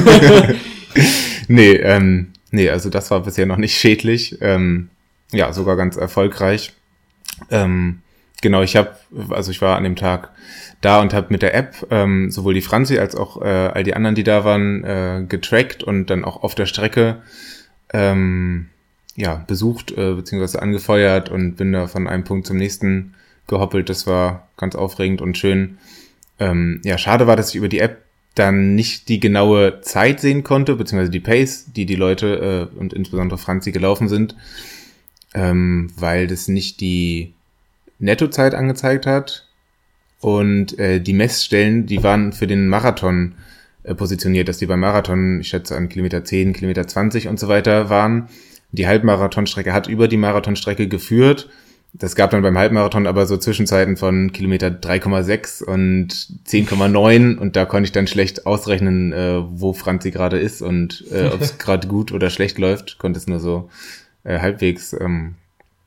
nee, ähm, nee, also das war bisher noch nicht schädlich. Ähm, ja, sogar ganz erfolgreich. Ähm, genau, ich habe, also ich war an dem Tag da und habe mit der App ähm, sowohl die Franzi als auch äh, all die anderen, die da waren, äh, getrackt und dann auch auf der Strecke ähm, ja besucht äh, beziehungsweise angefeuert und bin da von einem Punkt zum nächsten gehoppelt. Das war ganz aufregend und schön. Ähm, ja, schade war, dass ich über die App dann nicht die genaue Zeit sehen konnte, beziehungsweise die Pace, die die Leute äh, und insbesondere Franzi gelaufen sind, ähm, weil das nicht die Nettozeit angezeigt hat und äh, die Messstellen, die waren für den Marathon äh, positioniert, dass die beim Marathon, ich schätze an Kilometer zehn, Kilometer zwanzig und so weiter waren. Die Halbmarathonstrecke hat über die Marathonstrecke geführt. Das gab dann beim Halbmarathon aber so Zwischenzeiten von Kilometer drei Komma sechs und zehn Komma neun und da konnte ich dann schlecht ausrechnen, äh, wo Franzi gerade ist und äh, ob es gerade gut oder schlecht läuft. Konnte es nur so äh, halbwegs ähm,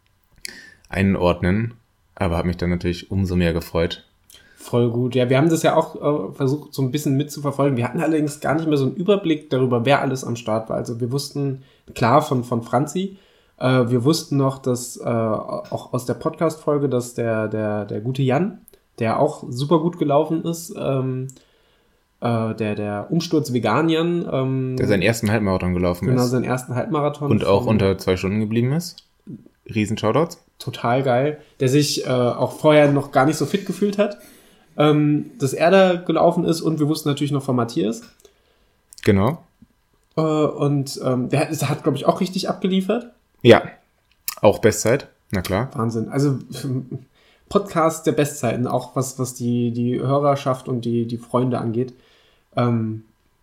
einordnen, aber habe mich dann natürlich umso mehr gefreut. Voll gut. Ja, wir haben das ja auch äh, versucht, so ein bisschen mitzuverfolgen. Wir hatten allerdings gar nicht mehr so einen Überblick darüber, wer alles am Start war. Also wir wussten, klar, von, von Franzi. Äh, wir wussten noch, dass äh, auch aus der Podcast-Folge, dass der, der, der gute Jan, der auch super gut gelaufen ist, ähm, äh, der, der Umsturz Vegan Jan. Ähm, der seinen ersten Halbmarathon gelaufen genau, ist. Genau, seinen ersten Halbmarathon. Und auch von, unter zwei Stunden geblieben ist. Riesen Shoutouts. Total geil. Der sich äh, auch vorher noch gar nicht so fit gefühlt hat. Ähm, dass er da gelaufen ist und wir wussten natürlich noch von Matthias. Genau. Äh, und ähm, der hat, hat glaube ich, auch richtig abgeliefert. Ja, auch Bestzeit, na klar. Wahnsinn. Also Podcast der Bestzeiten, auch was, was die, die Hörerschaft und die, die Freunde angeht. Ähm,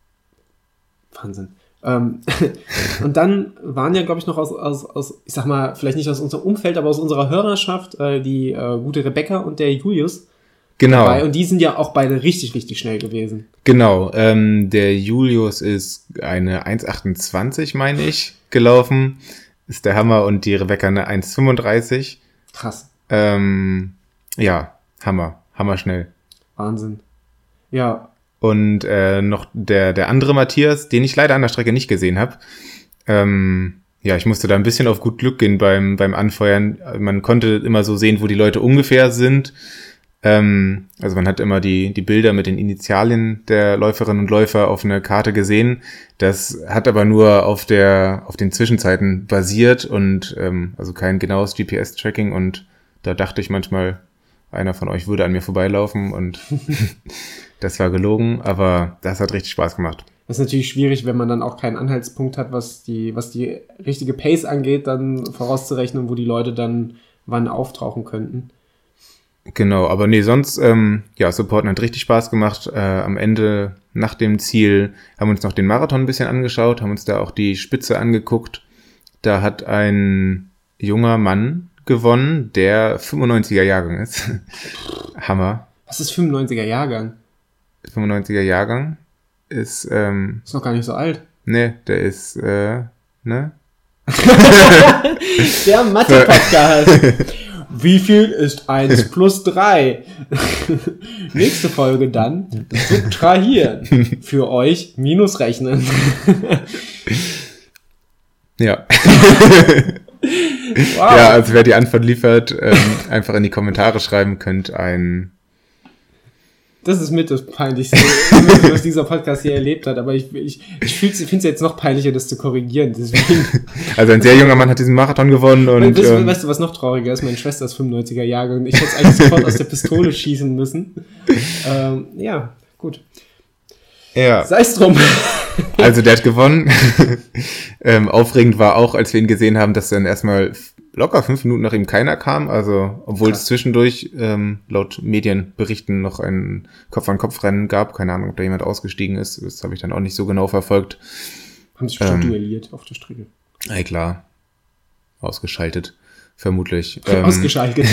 Wahnsinn. Ähm, und dann waren ja, glaube ich, noch aus, aus, aus, ich sag mal, vielleicht nicht aus unserem Umfeld, aber aus unserer Hörerschaft äh, die äh, gute Rebecca und der Julius. Genau. Dabei. Und die sind ja auch beide richtig, richtig schnell gewesen. Genau. Ähm, der Julius ist eine eins achtundzwanzig, meine ich, gelaufen. Ist der Hammer und die Rebecca eine eins fünfunddreißig. Krass. Ähm, ja, Hammer. Hammer schnell. Wahnsinn. Ja. Und äh, noch der der andere Matthias, den ich leider an der Strecke nicht gesehen habe. Ähm, ja, ich musste da ein bisschen auf gut Glück gehen beim beim Anfeuern. Man konnte immer so sehen, wo die Leute ungefähr sind. Ähm, also man hat immer die die Bilder mit den Initialien der Läuferinnen und Läufer auf einer Karte gesehen. Das hat aber nur auf der auf den Zwischenzeiten basiert und ähm, also kein genaues G P S-Tracking. Und da dachte ich manchmal, einer von euch würde an mir vorbeilaufen und das war gelogen, aber das hat richtig Spaß gemacht. Das ist natürlich schwierig, wenn man dann auch keinen Anhaltspunkt hat, was die was die richtige Pace angeht, dann vorauszurechnen, wo die Leute dann wann auftauchen könnten. Genau, aber nee, sonst, ähm, ja, Supporten hat richtig Spaß gemacht. Äh, am Ende, nach dem Ziel, haben wir uns noch den Marathon ein bisschen angeschaut, haben uns da auch die Spitze angeguckt. Da hat ein junger Mann gewonnen, der fünfundneunziger Jahrgang ist. Hammer. Was ist fünfundneunziger Jahrgang? fünfundneunziger Jahrgang ist, ähm... Ist noch gar nicht so alt. Nee, der ist, äh, ne? Der Mathe-Podcast. Wie viel ist eins plus drei? Nächste Folge dann subtrahieren. Für euch minus rechnen. Ja. Wow. Ja, also wer die Antwort liefert, ähm, einfach in die Kommentare schreiben könnt ein... Das ist mit das Peinlichste, was dieser Podcast hier erlebt hat. Aber ich, ich, ich finde es jetzt noch peinlicher, das zu korrigieren. Deswegen. Also ein sehr junger Mann hat diesen Marathon gewonnen. Und weißt, ähm, weißt du, was noch trauriger ist? Meine Schwester ist fünfundneunziger Jahrgang und ich hätte es eigentlich sofort aus der Pistole schießen müssen. Ähm, ja, gut. Ja. Sei es drum. Also der hat gewonnen. ähm, aufregend war auch, als wir ihn gesehen haben, dass dann erstmal locker fünf Minuten nach ihm keiner kam. Also obwohl Krass. es zwischendurch ähm, laut Medienberichten noch ein Kopf-an-Kopf-Rennen gab. Keine Ahnung, ob da jemand ausgestiegen ist. Das habe ich dann auch nicht so genau verfolgt. Haben sich bestimmt ähm, duelliert auf der Strecke. Ja, klar. Ausgeschaltet, vermutlich. Ähm, Ausgeschaltet.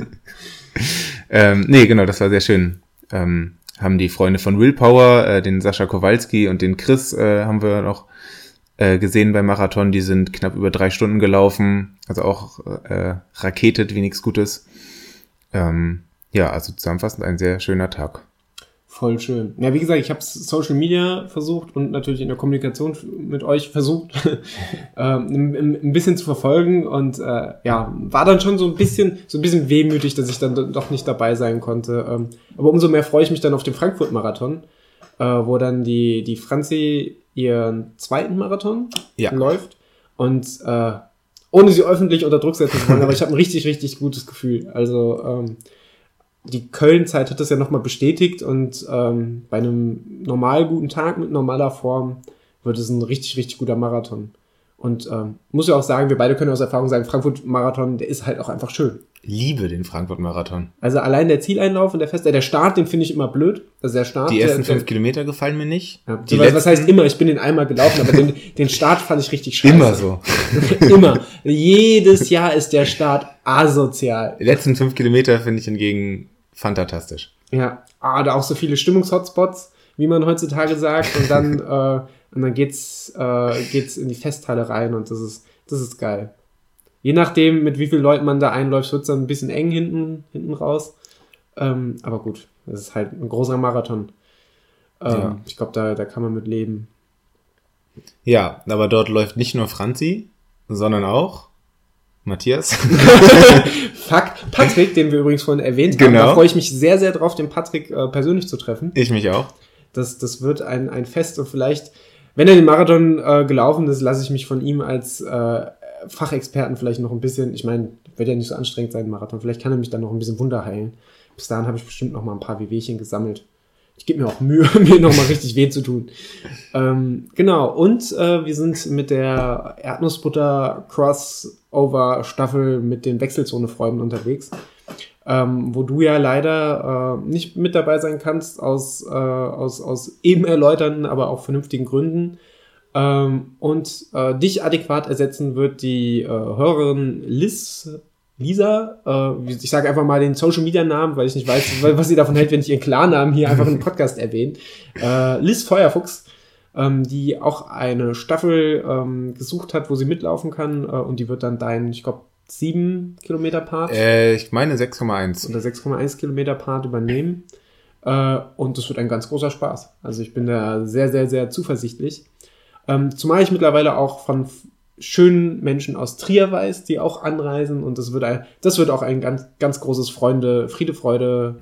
ähm, nee, genau, das war sehr schön. Ähm, haben die Freunde von Willpower, äh, den Sascha Kowalski und den Chris, äh, haben wir noch äh, gesehen beim Marathon. Die sind knapp über drei Stunden gelaufen. Also auch äh, raketet wie nichts Gutes. Ähm, ja, also zusammenfassend ein sehr schöner Tag. Voll schön. Ja, wie gesagt, ich habe Social Media versucht und natürlich in der Kommunikation mit euch versucht, ähm, ein bisschen zu verfolgen und äh, ja, war dann schon so ein bisschen so ein bisschen wehmütig, dass ich dann doch nicht dabei sein konnte. Ähm, aber umso mehr freue ich mich dann auf den Frankfurt-Marathon, äh, wo dann die die Franzi ihren zweiten Marathon ja. läuft und äh, ohne sie öffentlich unter Druck setzen zu wollen, aber ich habe ein richtig, richtig gutes Gefühl. Also ähm, die Köln-Zeit hat das ja nochmal bestätigt und ähm, bei einem normal guten Tag mit normaler Form wird es ein richtig, richtig guter Marathon. Und ähm, muss ja auch sagen, wir beide können aus Erfahrung sagen, Frankfurt-Marathon, der ist halt auch einfach schön. Liebe den Frankfurt-Marathon. Also allein der Zieleinlauf und der Fest, der Start, den finde ich immer blöd. Also der Start. Die ersten der, fünf der, Kilometer gefallen mir nicht. Ja, die was, was heißt immer? Ich bin den einmal gelaufen, aber den, den Start fand ich richtig scheiße. Immer so. Immer. Jedes Jahr ist der Start asozial. Die letzten fünf Kilometer finde ich hingegen fantastisch. Ja, ah, da auch so viele Stimmungshotspots, wie man heutzutage sagt, und dann äh, und dann geht's äh, geht's in die Festhalle rein und das ist das ist geil. Je nachdem, mit wie vielen Leuten man da einläuft, wird's dann ein bisschen eng hinten hinten raus. Ähm, aber gut, das ist halt ein großer Marathon. Ähm, ja. Ich glaube, da da kann man mit leben. Ja, aber dort läuft nicht nur Franzi, sondern auch Matthias. Fuck, Patrick, den wir übrigens vorhin erwähnt genau. haben. Da freue ich mich sehr, sehr drauf, den Patrick äh, persönlich zu treffen. Ich mich auch. Das, das wird ein, ein Fest und vielleicht, wenn er den Marathon äh, gelaufen ist, lasse ich mich von ihm als äh, Fachexperten vielleicht noch ein bisschen, ich meine, wird ja nicht so anstrengend sein, Marathon, vielleicht kann er mich dann noch ein bisschen Wunder heilen. Bis dahin habe ich bestimmt noch mal ein paar Wehwehchen gesammelt. Ich gebe mir auch Mühe, mir noch mal richtig weh zu tun. Ähm, genau, und äh, wir sind mit der Erdnussbutter-Crossover-Staffel mit den Wechselzone-Freunden unterwegs, ähm, wo du ja leider äh, nicht mit dabei sein kannst, aus, äh, aus, aus eben erläuternden, aber auch vernünftigen Gründen. Ähm, und äh, dich adäquat ersetzen wird die äh, Hörerin Liz Lisa, äh, ich sage einfach mal den Social-Media-Namen, weil ich nicht weiß, was sie davon hält, wenn ich ihren Klarnamen hier einfach im Podcast erwähne. Äh, Liz Feuerfuchs, ähm, die auch eine Staffel ähm, gesucht hat, wo sie mitlaufen kann äh, und die wird dann dein, ich glaube, sieben Kilometer Part. Äh, ich meine sechs Komma eins. Oder sechs Komma eins Kilometer Part übernehmen. Äh, und das wird ein ganz großer Spaß. Also ich bin da sehr, sehr, sehr zuversichtlich. Ähm, zumal ich mittlerweile auch von schönen Menschen aus Trier weiß, die auch anreisen und das wird ein, das wird auch ein ganz, ganz großes Freunde, Friede, Freude,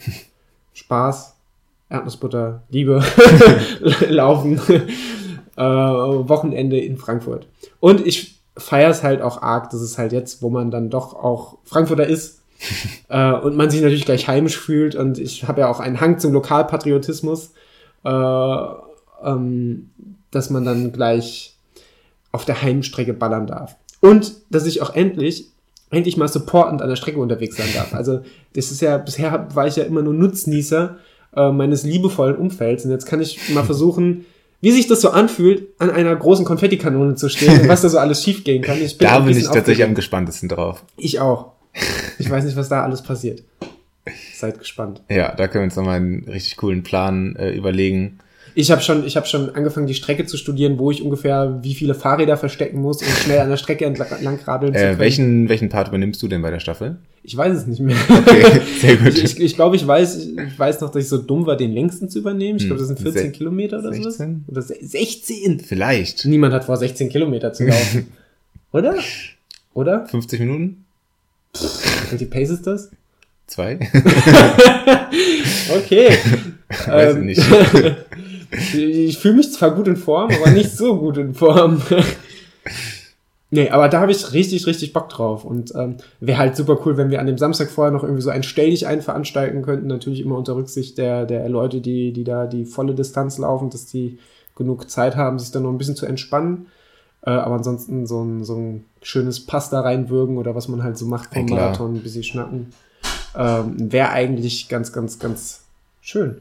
Spaß, Erdnussbutter, Liebe, Laufen, äh, Wochenende in Frankfurt. Und ich feiere es halt auch arg, dass es halt jetzt, wo man dann doch auch Frankfurter ist äh, und man sich natürlich gleich heimisch fühlt und ich habe ja auch einen Hang zum Lokalpatriotismus, äh, ähm, dass man dann gleich auf der Heimstrecke ballern darf. Und, dass ich auch endlich, endlich mal supportend an der Strecke unterwegs sein darf. Also, das ist ja, bisher war ich ja immer nur Nutznießer äh, meines liebevollen Umfelds. Und jetzt kann ich mal versuchen, wie sich das so anfühlt, an einer großen Konfettikanone zu stehen und was da so alles schief gehen kann. Ich bin da bin ich tatsächlich am gespanntesten drauf. Ich auch. Ich weiß nicht, was da alles passiert. Seid gespannt. Ja, da können wir uns nochmal einen richtig coolen Plan äh, überlegen. Ich habe schon, ich habe schon angefangen, die Strecke zu studieren, wo ich ungefähr wie viele Fahrräder verstecken muss, um schnell an der Strecke entlang radeln zu können. Äh, welchen, welchen Part übernimmst du denn bei der Staffel? Ich weiß es nicht mehr. Okay, sehr gut. Ich, ich, ich glaube, ich weiß, ich weiß noch, dass ich so dumm war, den längsten zu übernehmen. Ich glaube, das sind vierzehn Se- Kilometer oder so. Oder sechzehn? Vielleicht. Niemand hat vor, sechzehn Kilometer zu laufen. Oder? Oder? fünfzig Minuten? Und die Pace ist das? Zwei? Okay. Weiß ähm, ich nicht. Ich fühle mich zwar gut in Form, aber nicht so gut in Form. Nee, aber da habe ich richtig, richtig Bock drauf. Und ähm, wäre halt super cool, wenn wir an dem Samstag vorher noch irgendwie so ein Stell-dich-ein veranstalten könnten. Natürlich immer unter Rücksicht der, der Leute, die, die da die volle Distanz laufen, dass die genug Zeit haben, sich dann noch ein bisschen zu entspannen. Äh, aber ansonsten so ein, so ein schönes Pasta reinwürgen oder was man halt so macht vom Ja, klar. Marathon, ein bisschen schnacken. Ähm, wäre eigentlich ganz, ganz, ganz schön.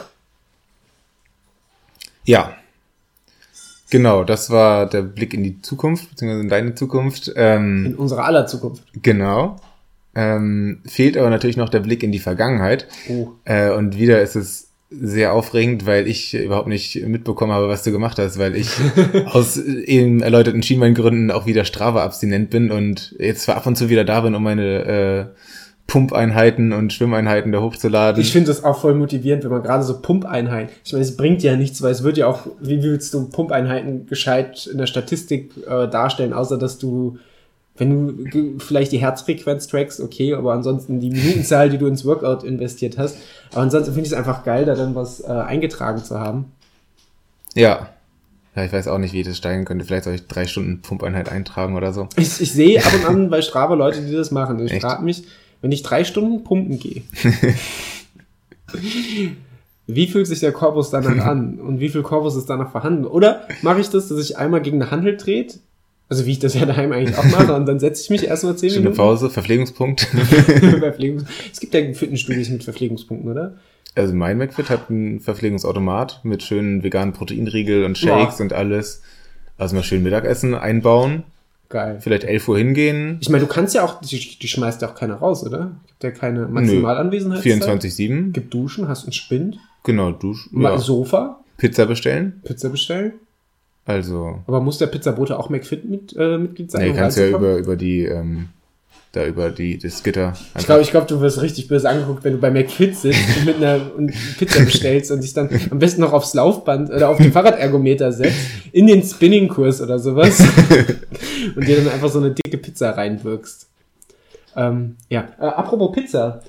Ja. Genau, das war der Blick in die Zukunft, beziehungsweise in deine Zukunft. Ähm, In unserer aller Zukunft. genau. Ähm, fehlt aber natürlich noch der Blick in die Vergangenheit. Oh. Äh, und wieder ist es sehr aufregend, weil ich überhaupt nicht mitbekommen habe, was du gemacht hast, weil ich aus eben erläuterten Schienbeingründen auch wieder Strava-abstinent bin und jetzt zwar ab und zu wieder da bin, um meine äh, Pumpeinheiten und Schwimmeinheiten da hochzuladen. Ich finde das auch voll motivierend, wenn man gerade so Pumpeinheiten, ich meine, es bringt ja nichts, weil es wird ja auch, wie willst du Pumpeinheiten gescheit in der Statistik äh, darstellen, außer dass du, wenn du ge- vielleicht die Herzfrequenz trackst, okay, aber ansonsten die Minutenzahl, die du ins Workout investiert hast. Aber ansonsten finde ich es einfach geil, da dann was äh, eingetragen zu haben. Ja. Ja, ich weiß auch nicht, wie ich das steigern könnte. Vielleicht soll ich drei Stunden Pumpeinheit eintragen oder so. Ich, ich sehe ab und an bei Strava Leute, die das machen. Ich Echt? frage mich, wenn ich drei Stunden pumpen gehe, wie fühlt sich der Korpus danach an? Und wie viel Korpus ist danach vorhanden? Oder mache ich das, dass ich einmal gegen eine Handel dreht? Also wie ich das ja daheim eigentlich auch mache. Und dann setze ich mich erstmal zehn Stunde Minuten. Pause, Verpflegungspunkt. Verpflegungs- es gibt ja Fitnessstudios mit Verpflegungspunkten, oder? Also mein McFit hat einen Verpflegungsautomat mit schönen veganen Proteinriegel und Shakes Boah. und alles. Also mal schön Mittagessen einbauen. Geil. Vielleicht elf Uhr hingehen. Ich meine, du kannst ja auch, die, die schmeißt ja auch keiner raus, oder? Gibt ja keine Maximalanwesenheitszeit. vierundzwanzig sieben. Gibt Duschen, hast einen Spind. Genau, Dusch. Ja. Ja. Sofa, Pizza bestellen. Pizza bestellen. Also, Aber muss der Pizzabote auch McFit mit, äh, Mitglied sein? nee, um kannst ja reinzukommen? über, über die, ähm, da über die, das Gitter. Ich glaube, ich glaub, du wirst richtig böse angeguckt, wenn du bei McFit sitzt und mit einer und Pizza bestellst und dich dann am besten noch aufs Laufband oder auf den Fahrradergometer setzt, in den Spinningkurs oder sowas und dir dann einfach so eine dicke Pizza reinwirkst. Ähm, ja, äh, apropos Pizza.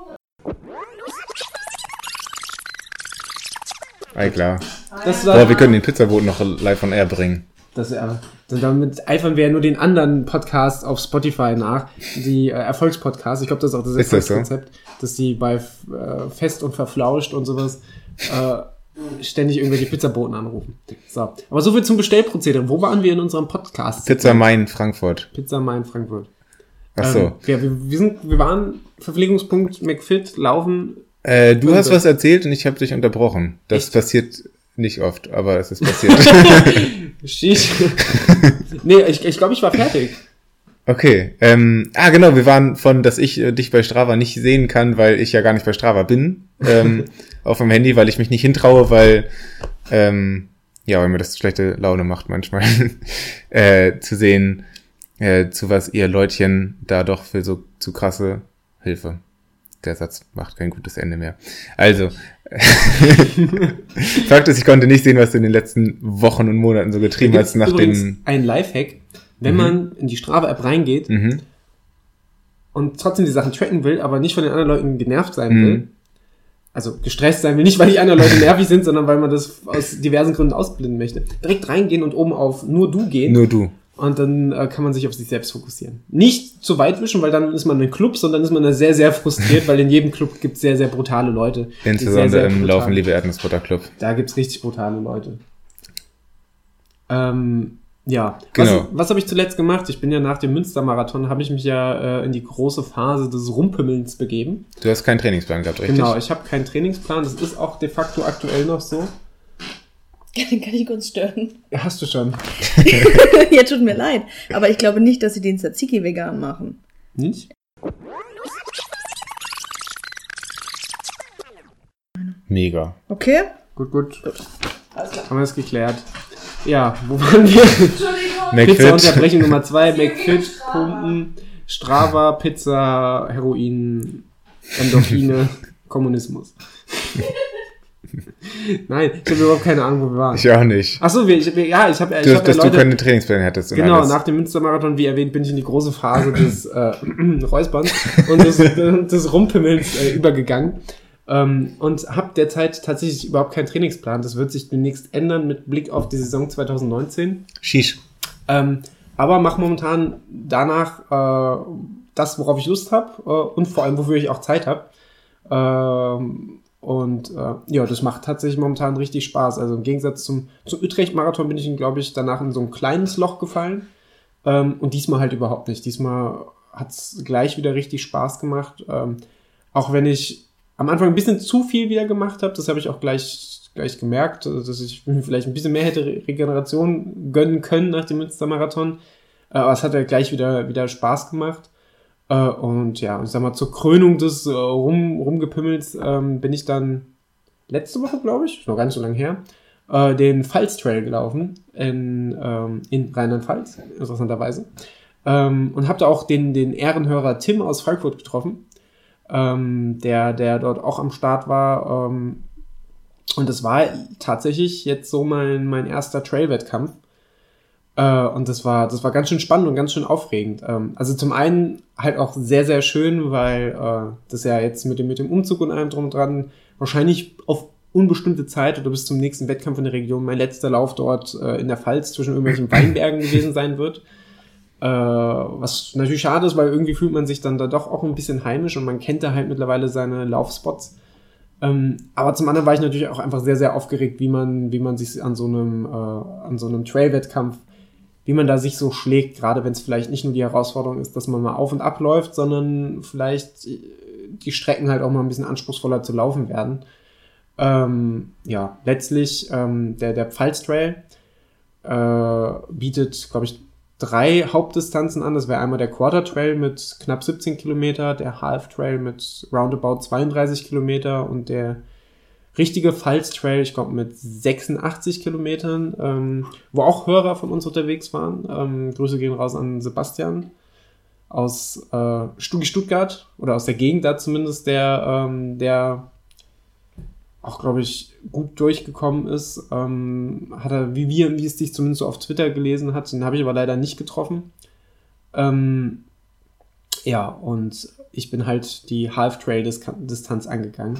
Ah, klar. Das Aber wir war, können den Pizzaboten noch live on air bringen. das, äh, damit eifern wir ja nur den anderen Podcasts auf Spotify nach, die äh, Erfolgspodcasts. Ich glaube, das ist auch das Ist das so? Erfolgskonzept, dass die bei äh, Fest und Verflauscht und sowas äh, ständig irgendwelche Pizzaboten anrufen. So. Aber so viel zum Bestellprozedere. Wo waren wir in unserem Podcast? Pizza Main Frankfurt. Pizza Main Frankfurt. Ach so. Ähm, ja, wir, wir, sind, wir waren Verpflegungspunkt McFit, laufen. Äh, du Und hast das- was erzählt und ich habe dich unterbrochen. Das Echt? passiert nicht oft, aber es ist passiert. Sheesh. Nee, ich, ich glaube, ich war fertig. Okay. Ähm, ah, genau, wir waren von, dass ich äh, dich bei Strava nicht sehen kann, weil ich ja gar nicht bei Strava bin, ähm, auf dem Handy, weil ich mich nicht hintraue, weil, ähm, ja, weil mir das schlechte Laune macht manchmal, äh, zu sehen, äh, zu was ihr Leutchen da doch für so zu krasse Hilfe. Der Satz macht kein gutes Ende mehr. Also, Fakt ist, ich konnte nicht sehen, was du in den letzten Wochen und Monaten so getrieben Da hast gibt's nach übrigens dem... ein Lifehack, wenn Mhm. man in die Strava-App reingeht Mhm. und trotzdem die Sachen tracken will, aber nicht von den anderen Leuten genervt sein Mhm. will, also gestresst sein will, nicht weil die anderen Leute nervig sind, sondern weil man das aus diversen Gründen ausblenden möchte, direkt reingehen und oben auf nur du gehen Nur du. und dann äh, kann man sich auf sich selbst fokussieren. Nicht zu weit wischen, weil dann ist man ein Club, sondern ist man da sehr, sehr frustriert, weil in jedem Club gibt es sehr, sehr brutale Leute. die Insbesondere sehr, sehr im brutal- Laufen Liebe Erdnussbutter Club. Da gibt's richtig brutale Leute. Ähm, ja. Genau. Was, was habe ich zuletzt gemacht? Ich bin ja nach dem Münstermarathon, habe ich mich ja äh, in die große Phase des Rumpümmelns begeben. Du hast keinen Trainingsplan gehabt, richtig? Genau, ich habe keinen Trainingsplan. Das ist auch de facto aktuell noch so. Den kann ich kurz stören. Ja, hast du schon. Ja, tut mir leid. Aber ich glaube nicht, dass sie den Tzatziki vegan machen. Nicht? Mega. Okay? Gut, gut. Alles klar. Haben wir es geklärt. Ja, wo waren wir? Entschuldigung. Pizza-Unterbrechung Nummer zwei, McFit, Pumpen, Strava, Pizza, Heroin, Endorphine, Kommunismus. Nein, ich habe überhaupt keine Ahnung, wo wir waren. Ich auch nicht. Achso, wir, ich, ja, ich habe... Du, ich hab dass ja du Leute, keine Trainingspläne hattest. Und genau, alles. nach dem Münstermarathon, wie erwähnt, bin ich in die große Phase des äh, Räusperns und des, des Rumpimmelns äh, übergegangen. Ähm, und habe derzeit tatsächlich überhaupt keinen Trainingsplan. Das wird sich demnächst ändern mit Blick auf die Saison zwanzig neunzehn. Sheesh. Ähm, aber mache momentan danach äh, das, worauf ich Lust habe äh, und vor allem, wofür ich auch Zeit habe. Ähm, und äh, ja, das macht tatsächlich momentan richtig Spaß. Also im Gegensatz zum, zum Utrecht-Marathon bin ich, glaube ich, danach in so ein kleines Loch gefallen. Ähm, und diesmal halt überhaupt nicht. Diesmal hat es gleich wieder richtig Spaß gemacht. Ähm, auch wenn ich am Anfang ein bisschen zu viel wieder gemacht habe, das habe ich auch gleich, gleich gemerkt, dass ich mir vielleicht ein bisschen mehr hätte Regeneration gönnen können nach dem Münstermarathon. Äh, aber es hat ja gleich wieder, wieder Spaß gemacht. Äh, und ja, ich sag mal, zur Krönung des äh, Rum, Rumgepimmels ähm, bin ich dann letzte Woche, glaube ich, noch gar nicht so lange her, äh, den Pfalz-Trail gelaufen in, ähm, in Rheinland-Pfalz, interessanterweise. Ähm, und habe da auch den, den Ehrenhörer Tim aus Frankfurt getroffen. Ähm, der, der dort auch am Start war. Ähm, und das war tatsächlich jetzt so mein, mein erster Trail-Wettkampf. Äh, und das war, das war ganz schön spannend und ganz schön aufregend. Ähm, also zum einen halt auch sehr, sehr schön, weil äh, das ja jetzt mit dem, mit dem Umzug und allem drum und dran wahrscheinlich auf unbestimmte Zeit oder bis zum nächsten Wettkampf in der Region mein letzter Lauf dort äh, in der Pfalz zwischen irgendwelchen Weinbergen gewesen sein wird. Äh, was natürlich schade ist, weil irgendwie fühlt man sich dann da doch auch ein bisschen heimisch und man kennt da halt mittlerweile seine Laufspots. Ähm, aber zum anderen war ich natürlich auch einfach sehr, sehr aufgeregt, wie man, wie man sich an so einem, äh, an so einem Trail-Wettkampf, wie man da sich so schlägt, gerade wenn es vielleicht nicht nur die Herausforderung ist, dass man mal auf und ab läuft, sondern vielleicht die Strecken halt auch mal ein bisschen anspruchsvoller zu laufen werden. Ähm, ja, letztlich ähm, der, der Pfalz-Trail äh, bietet, glaube ich, drei Hauptdistanzen an. Das wäre einmal der Quarter Trail mit knapp siebzehn Kilometer, der Half Trail mit roundabout zweiunddreißig Kilometer und der richtige Pfalz Trail, ich glaube, mit sechsundachtzig Kilometern, ähm, wo auch Hörer von uns unterwegs waren. Ähm, Grüße gehen raus an Sebastian aus äh, Stugi Stuttgart oder aus der Gegend da zumindest, der, ähm, der auch, glaube ich, gut durchgekommen ist. Ähm, hat er, wie wir, wie es dich zumindest so auf Twitter gelesen hat, den habe ich aber leider nicht getroffen. Ähm, ja, und ich bin halt die Half-Trail-Distanz angegangen.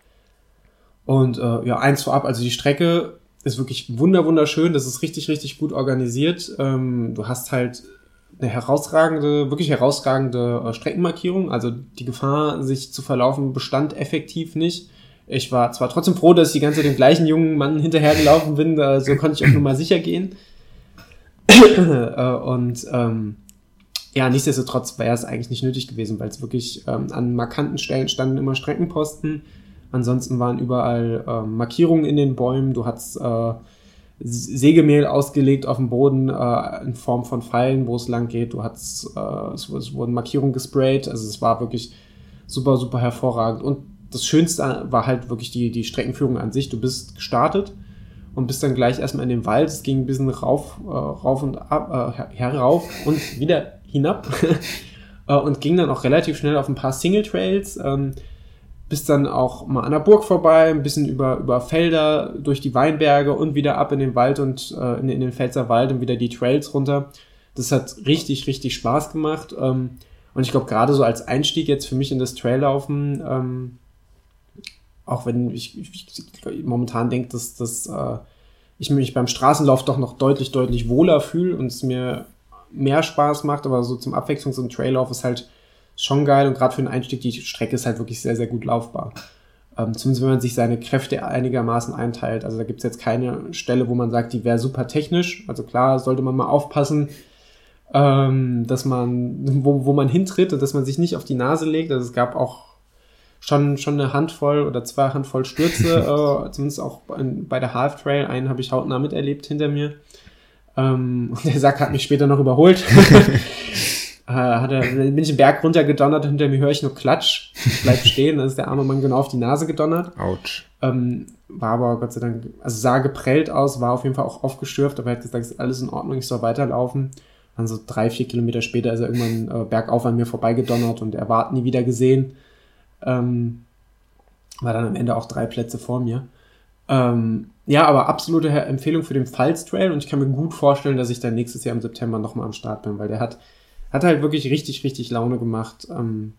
Und äh, ja, eins vorab, also die Strecke ist wirklich wunder wunderschön, das ist richtig, richtig gut organisiert. Ähm, du hast halt eine herausragende, wirklich herausragende äh, Streckenmarkierung, also die Gefahr, sich zu verlaufen, bestand effektiv nicht. Ich war zwar trotzdem froh, dass ich die ganze Zeit dem gleichen jungen Mann hinterhergelaufen bin, da, so konnte ich auch nur mal sicher gehen. Und ähm, ja, nichtsdestotrotz wäre es eigentlich nicht nötig gewesen, weil es wirklich ähm, an markanten Stellen standen immer Streckenposten. Ansonsten waren überall ähm, Markierungen in den Bäumen. Du hattest äh, Sägemehl ausgelegt auf dem Boden äh, in Form von Pfeilen, wo es lang geht. Du hattest, äh, es, es wurden Markierungen gesprayt. Also es war wirklich super, super hervorragend. Und das Schönste war halt wirklich die, die Streckenführung an sich. Du bist gestartet und bist dann gleich erstmal in den Wald. Es ging ein bisschen rauf, äh, rauf und ab, äh, herauf und wieder hinab. äh, und ging dann auch relativ schnell auf ein paar Single Trails. Ähm, bist dann auch mal an der Burg vorbei, ein bisschen über, über Felder, durch die Weinberge und wieder ab in den Wald und äh, in, in den Pfälzer Wald und wieder die Trails runter. Das hat richtig, richtig Spaß gemacht. Ähm, und ich glaube, gerade so als Einstieg jetzt für mich in das Traillaufen, ähm, auch wenn ich, ich, ich momentan denke, dass, dass äh, ich mich beim Straßenlauf doch noch deutlich, deutlich wohler fühle und es mir mehr Spaß macht, aber so zum Abwechslungs- und Traillauf ist halt schon geil und gerade für den Einstieg, die Strecke ist halt wirklich sehr, sehr gut laufbar. Ähm, zumindest wenn man sich seine Kräfte einigermaßen einteilt. Also da gibt es jetzt keine Stelle, wo man sagt, die wäre super technisch. Also klar, sollte man mal aufpassen, ähm, dass man, wo, wo man hintritt und dass man sich nicht auf die Nase legt. Also es gab auch schon, schon eine Handvoll oder zwei Handvoll Stürze, äh, zumindest auch bei, bei der Half Trail. Einen habe ich hautnah miterlebt hinter mir. Ähm, und der Sack hat mich später noch überholt. äh, hat er, bin ich den Berg runtergedonnert, hinter mir höre ich nur Klatsch. Bleib stehen, dann ist der arme Mann genau auf die Nase gedonnert. Autsch. Ähm, war aber Gott sei Dank, also sah geprellt aus, war auf jeden Fall auch aufgestürft, aber er hat gesagt, ist alles in Ordnung, ich soll weiterlaufen. Dann so drei, vier Kilometer später ist er irgendwann äh, bergauf an mir vorbeigedonnert und er war nie wieder gesehen. Ähm, war dann am Ende auch drei Plätze vor mir. Ähm, ja, aber absolute Empfehlung für den Pfalz Trail und ich kann mir gut vorstellen, dass ich dann nächstes Jahr im September nochmal am Start bin, weil der hat, hat halt wirklich richtig, richtig Laune gemacht. Ähm,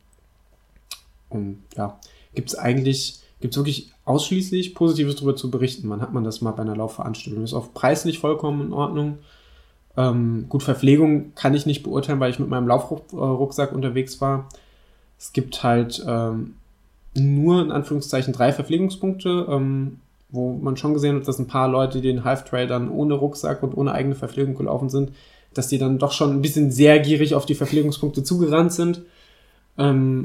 und ja, gibt's eigentlich, gibt's wirklich ausschließlich Positives darüber zu berichten. Wann hat man das mal bei einer Laufveranstaltung? Ist auch preislich vollkommen in Ordnung. Ähm, gut, Verpflegung kann ich nicht beurteilen, weil ich mit meinem Laufrucksack unterwegs war. Es gibt halt ähm, nur in Anführungszeichen drei Verpflegungspunkte, ähm, wo man schon gesehen hat, dass ein paar Leute, die den Half Trail dann ohne Rucksack und ohne eigene Verpflegung gelaufen sind, dass die dann doch schon ein bisschen sehr gierig auf die Verpflegungspunkte zugerannt sind. Ähm,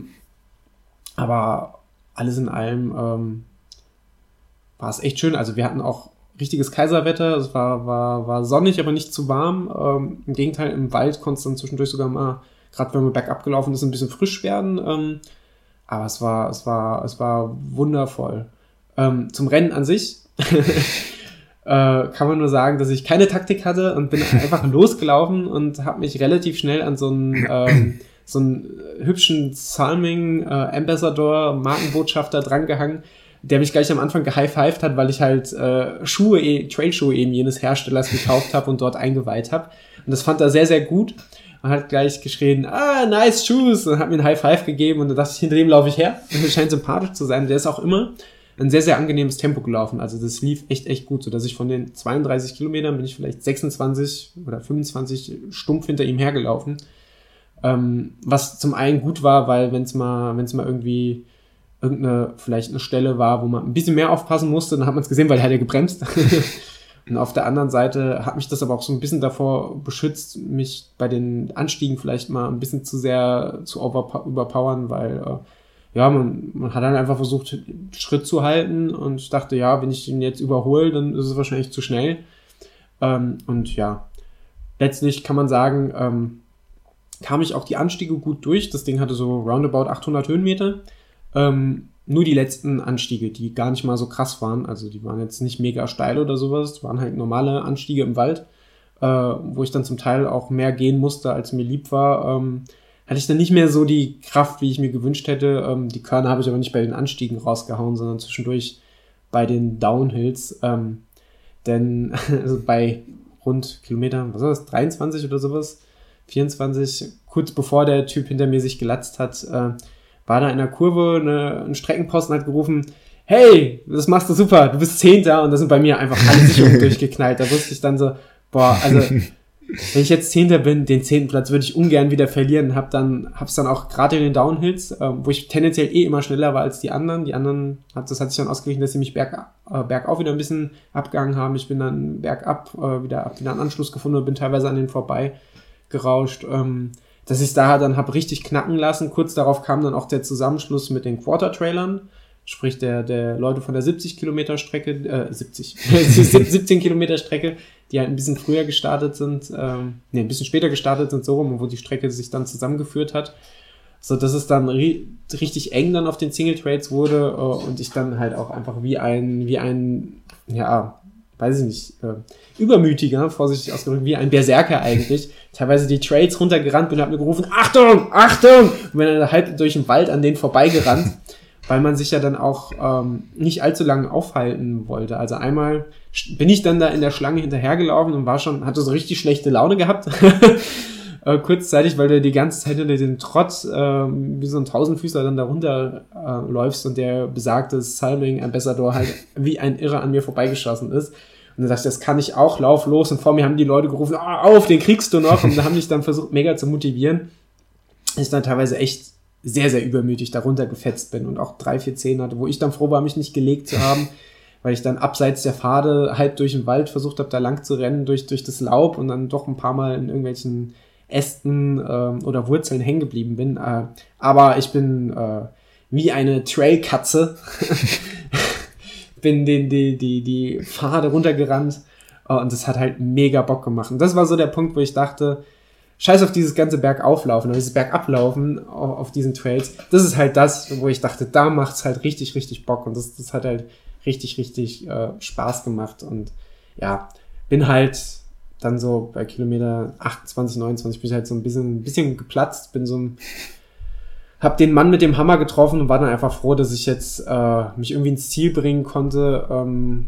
aber alles in allem ähm, war es echt schön. Also wir hatten auch richtiges Kaiserwetter. Es war, war, war sonnig, aber nicht zu warm. Ähm, im Gegenteil, im Wald konnte es dann zwischendurch sogar mal, gerade wenn man bergab gelaufen ist, ein bisschen frisch werden. Ähm, aber es war, es war, es war wundervoll. Ähm, zum Rennen an sich äh, kann man nur sagen, dass ich keine Taktik hatte und bin einfach losgelaufen und habe mich relativ schnell an so einen, ähm, so einen hübschen Salming äh, Ambassador Markenbotschafter drangehangen, der mich gleich am Anfang gehighfived hat, weil ich halt äh, Schuhe, eh, Trailschuhe eben jenes Herstellers gekauft habe und dort eingeweiht habe. Und das fand er sehr, sehr gut. Und hat gleich geschrien, ah, nice shoes, und hat mir einen High Five gegeben und dann dachte ich, hinter dem laufe ich her. Und der scheint sympathisch zu sein. Der ist auch immer ein sehr, sehr angenehmes Tempo gelaufen. Also das lief echt, echt gut, sodass ich von den zweiunddreißig Kilometern bin ich vielleicht sechsundzwanzig oder fünfundzwanzig stumpf hinter ihm hergelaufen. Ähm, was zum einen gut war, weil wenn es mal, wenn es mal irgendwie irgendeine, vielleicht eine Stelle war, wo man ein bisschen mehr aufpassen musste, dann hat man es gesehen, weil er hat ja gebremst. Und auf der anderen Seite hat mich das aber auch so ein bisschen davor beschützt, mich bei den Anstiegen vielleicht mal ein bisschen zu sehr zu overpo- überpowern, weil äh, ja, man, man hat dann einfach versucht, Schritt zu halten und ich dachte, ja, wenn ich ihn jetzt überhole, dann ist es wahrscheinlich zu schnell. Ähm, und ja, letztlich kann man sagen, ähm, kam ich auch die Anstiege gut durch. Das Ding hatte so roundabout achthundert Höhenmeter. Ähm, nur die letzten Anstiege, die gar nicht mal so krass waren, also die waren jetzt nicht mega steil oder sowas, das waren halt normale Anstiege im Wald, äh, wo ich dann zum Teil auch mehr gehen musste, als mir lieb war, ähm, hatte ich dann nicht mehr so die Kraft, wie ich mir gewünscht hätte. Ähm, die Körner habe ich aber nicht bei den Anstiegen rausgehauen, sondern zwischendurch bei den Downhills, ähm, denn also bei rund Kilometern, was war das, dreiundzwanzig oder sowas, vierundzwanzig, kurz bevor der Typ hinter mir sich gelatzt hat, äh, war da in der Kurve eine, ein Streckenposten, hat gerufen, hey, das machst du super, du bist Zehnter, und da sind bei mir einfach alle Sicherungen durchgeknallt. Da wusste ich dann so, boah, also wenn ich jetzt Zehnter bin, den zehnten Platz würde ich ungern wieder verlieren. Hab dann, hab's dann auch gerade in den Downhills, äh, wo ich tendenziell eh immer schneller war als die anderen. Die anderen, hat, das hat sich dann ausgeglichen, dass sie mich berg, äh, bergauf wieder ein bisschen abgehangen haben. Ich bin dann bergab äh, wieder, hab wieder einen Anschluss gefunden und bin teilweise an denen vorbei gerauscht. Ähm, dass ich es da dann habe richtig knacken lassen. Kurz darauf kam dann auch der Zusammenschluss mit den Quarter-Trailern, sprich der der Leute von der siebzig Kilometer Strecke, äh, siebzig, siebzehn Kilometer Strecke, die halt ein bisschen früher gestartet sind, ähm, nee, ein bisschen später gestartet sind, so rum, wo die Strecke sich dann zusammengeführt hat. So, dass es dann ri- richtig eng dann auf den Single-Trails wurde äh, und ich dann halt auch einfach wie ein, wie ein, ja, weiß ich nicht, äh, übermütiger, vorsichtig ausgedrückt, wie ein Berserker eigentlich, teilweise die Trails runtergerannt bin und hab mir gerufen, Achtung, Achtung! Und bin dann halb durch den Wald an denen vorbeigerannt, weil man sich ja dann auch ähm, nicht allzu lange aufhalten wollte. Also einmal bin ich dann da in der Schlange hinterhergelaufen und war schon, hatte so richtig schlechte Laune gehabt, äh, kurzzeitig, weil du die ganze Zeit unter den Trott äh, wie so ein Tausendfüßler dann da runter äh, läufst und der besagte Salming Ambassador halt wie ein Irrer an mir vorbeigeschossen ist. Und dann dachte ich, das kann ich auch, lauf los. Und vor mir haben die Leute gerufen, oh, auf, den kriegst du noch. Und da haben mich dann versucht, mega zu motivieren. Ich dann teilweise echt sehr, sehr übermütig darunter gefetzt bin und auch drei, vier Zehen hatte, wo ich dann froh war, mich nicht gelegt zu haben, weil ich dann abseits der Pfade halb durch den Wald versucht habe, da lang zu rennen, durch, durch das Laub und dann doch ein paar Mal in irgendwelchen Ästen äh, oder Wurzeln hängen geblieben bin. Äh, aber ich bin äh, wie eine Trailkatze bin den, die, die, die Pfade runtergerannt uh, und das hat halt mega Bock gemacht. Und das war so der Punkt, wo ich dachte, scheiß auf dieses ganze Bergauflaufen oder dieses Bergablaufen auf, auf diesen Trails. Das ist halt das, wo ich dachte, da macht's halt richtig, richtig Bock und das, das hat halt richtig, richtig äh, Spaß gemacht und ja, bin halt dann so bei Kilometer achtundzwanzig, neunundzwanzig bin ich halt so ein bisschen, ein bisschen geplatzt, bin so ein hab den Mann mit dem Hammer getroffen und war dann einfach froh, dass ich jetzt äh, mich irgendwie ins Ziel bringen konnte, ähm,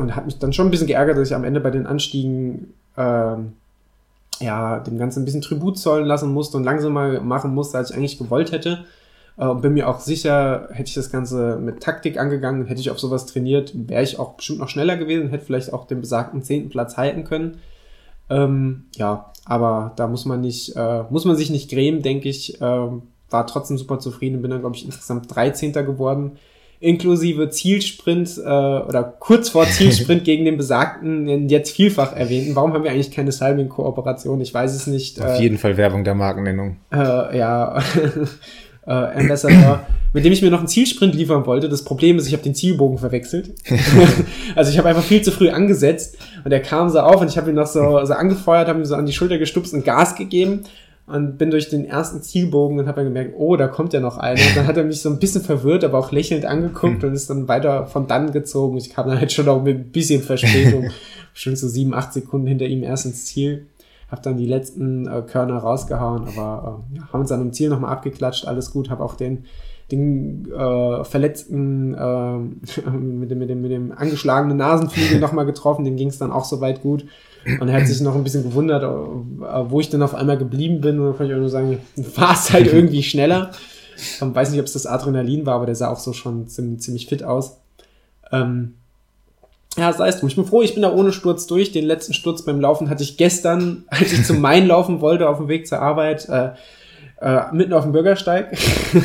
und hat mich dann schon ein bisschen geärgert, dass ich am Ende bei den Anstiegen ähm, ja, dem Ganzen ein bisschen Tribut zollen lassen musste und langsamer machen musste, als ich eigentlich gewollt hätte. Und äh, bin mir auch sicher, hätte ich das Ganze mit Taktik angegangen, hätte ich auf sowas trainiert, wäre ich auch bestimmt noch schneller gewesen, hätte vielleicht auch den besagten zehnten Platz halten können. Ähm, ja, aber da muss man nicht, äh, muss man sich nicht grämen, denke ich. Äh, war trotzdem super zufrieden, bin dann, glaube ich, insgesamt dreizehnter geworden. Inklusive Zielsprint äh, oder kurz vor Zielsprint gegen den besagten, jetzt vielfach erwähnten. Warum haben wir eigentlich keine Salming-Kooperation? Ich weiß es nicht. Auf äh, jeden Fall Werbung der Markennennung. Äh, ja, äh, Ambassador, mit dem ich mir noch einen Zielsprint liefern wollte. Das Problem ist, ich habe den Zielbogen verwechselt. Also ich habe einfach viel zu früh angesetzt und er kam so auf und ich habe ihn noch so, so angefeuert, habe ihm so an die Schulter gestupst und Gas gegeben. Und bin durch den ersten Zielbogen und habe dann gemerkt, oh, da kommt ja noch einer. Und dann hat er mich so ein bisschen verwirrt, aber auch lächelnd angeguckt und ist dann weiter von dann gezogen. Ich kam dann halt schon auch mit ein bisschen Verspätung, schon so sieben, acht Sekunden hinter ihm erst ins Ziel. Hab dann die letzten äh, Körner rausgehauen, aber äh, ja, haben uns dann im Ziel nochmal abgeklatscht, alles gut. Hab auch den, den äh, verletzten, äh, mit, dem, mit, dem, mit dem angeschlagenen Nasenflügel nochmal getroffen, dem ging es dann auch soweit gut. Und er hat sich noch ein bisschen gewundert, wo ich dann auf einmal geblieben bin. Und dann kann ich auch nur sagen, war es halt irgendwie schneller. Ich weiß nicht, ob es das Adrenalin war, aber der sah auch so schon ziemlich, ziemlich fit aus. Ähm ja, sei es drum. Ich bin froh, ich bin da ohne Sturz durch. Den letzten Sturz beim Laufen hatte ich gestern, als ich zum Main laufen wollte, auf dem Weg zur Arbeit, äh, äh, mitten auf dem Bürgersteig,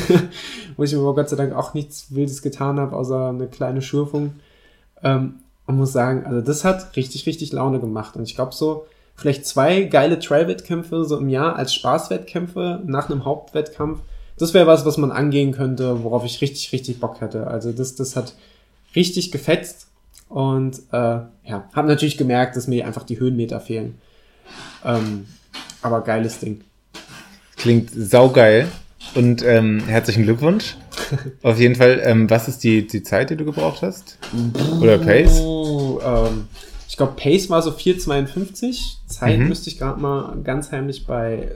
wo ich aber Gott sei Dank auch nichts Wildes getan habe, außer eine kleine Schürfung. Ähm, Und muss sagen, also das hat richtig, richtig Laune gemacht. Und ich glaube so, vielleicht zwei geile Trail-Wettkämpfe so im Jahr als Spaßwettkämpfe nach einem Hauptwettkampf, das wäre was, was man angehen könnte, worauf ich richtig, richtig Bock hätte. Also das, das hat richtig gefetzt. Und äh, ja, habe natürlich gemerkt, dass mir einfach die Höhenmeter fehlen. Ähm, aber geiles Ding. Klingt saugeil. Und ähm, herzlichen Glückwunsch. Auf jeden Fall, ähm, was ist die, die Zeit, die du gebraucht hast? Oder Pace? Oh, ähm, ich glaube, Pace war so vier zweiundfünfzig. Zeit mhm. müsste ich gerade mal ganz heimlich bei